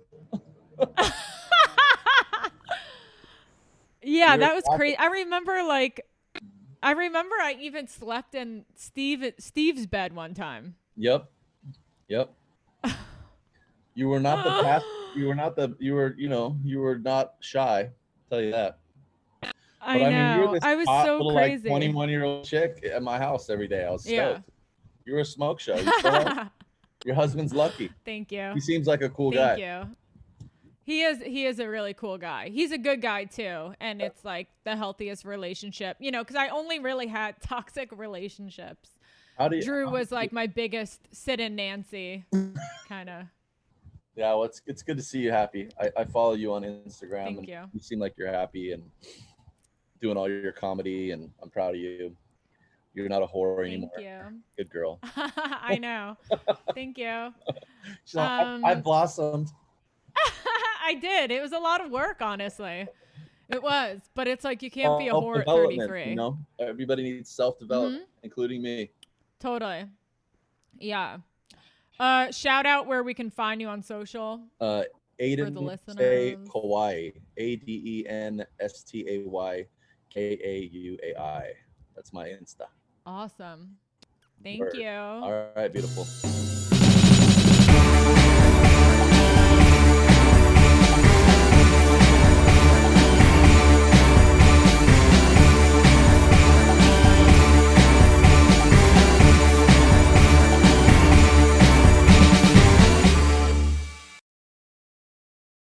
[SPEAKER 1] Yeah,
[SPEAKER 2] You were
[SPEAKER 1] that was
[SPEAKER 2] laughing.
[SPEAKER 1] crazy. I remember like I remember I even slept in Steve Steve's bed one time.
[SPEAKER 2] Yep, yep. You were not the past. You were not the. You were. You know. You were not shy. I'll tell you that.
[SPEAKER 1] I
[SPEAKER 2] But I,
[SPEAKER 1] know.
[SPEAKER 2] mean, you were this
[SPEAKER 1] I was
[SPEAKER 2] hot
[SPEAKER 1] so
[SPEAKER 2] little
[SPEAKER 1] crazy.
[SPEAKER 2] like twenty-one year old chick at my house every day. I was stoked.
[SPEAKER 1] Yeah.
[SPEAKER 2] You were a smoke show. You still are? Your husband's lucky.
[SPEAKER 1] Thank you.
[SPEAKER 2] He seems like a cool
[SPEAKER 1] Thank
[SPEAKER 2] guy.
[SPEAKER 1] you. He is he is a really cool guy. He's a good guy too, and it's like the healthiest relationship, you know, because I only really had toxic relationships.
[SPEAKER 2] How do you?
[SPEAKER 1] Drew
[SPEAKER 2] how
[SPEAKER 1] was
[SPEAKER 2] do you-
[SPEAKER 1] like my biggest sit-in Nancy, kind of.
[SPEAKER 2] Yeah, well, it's it's good to see you happy. I, I follow you on Instagram,
[SPEAKER 1] Thank
[SPEAKER 2] and
[SPEAKER 1] you.
[SPEAKER 2] you seem like you're happy and doing all your comedy, and I'm proud of you. You're not a whore
[SPEAKER 1] Thank
[SPEAKER 2] anymore.
[SPEAKER 1] you.
[SPEAKER 2] Good girl.
[SPEAKER 1] I know. Thank you.
[SPEAKER 2] She's like, I-
[SPEAKER 1] Um,
[SPEAKER 2] I blossomed.
[SPEAKER 1] I did. It was a lot of work, honestly. It was, but it's like you can't be a whore at
[SPEAKER 2] Self-development,
[SPEAKER 1] thirty-three.
[SPEAKER 2] You know, everybody needs self development,
[SPEAKER 1] Mm-hmm.
[SPEAKER 2] including me.
[SPEAKER 1] Totally. Yeah. Uh, shout out where we can find you on social.
[SPEAKER 2] Uh, Aiden
[SPEAKER 1] the
[SPEAKER 2] Say
[SPEAKER 1] listeners.
[SPEAKER 2] Kauai, A D E N S T A Y K A U A I. That's my Insta.
[SPEAKER 1] Awesome. Thank
[SPEAKER 2] Word.
[SPEAKER 1] you.
[SPEAKER 2] All right, beautiful.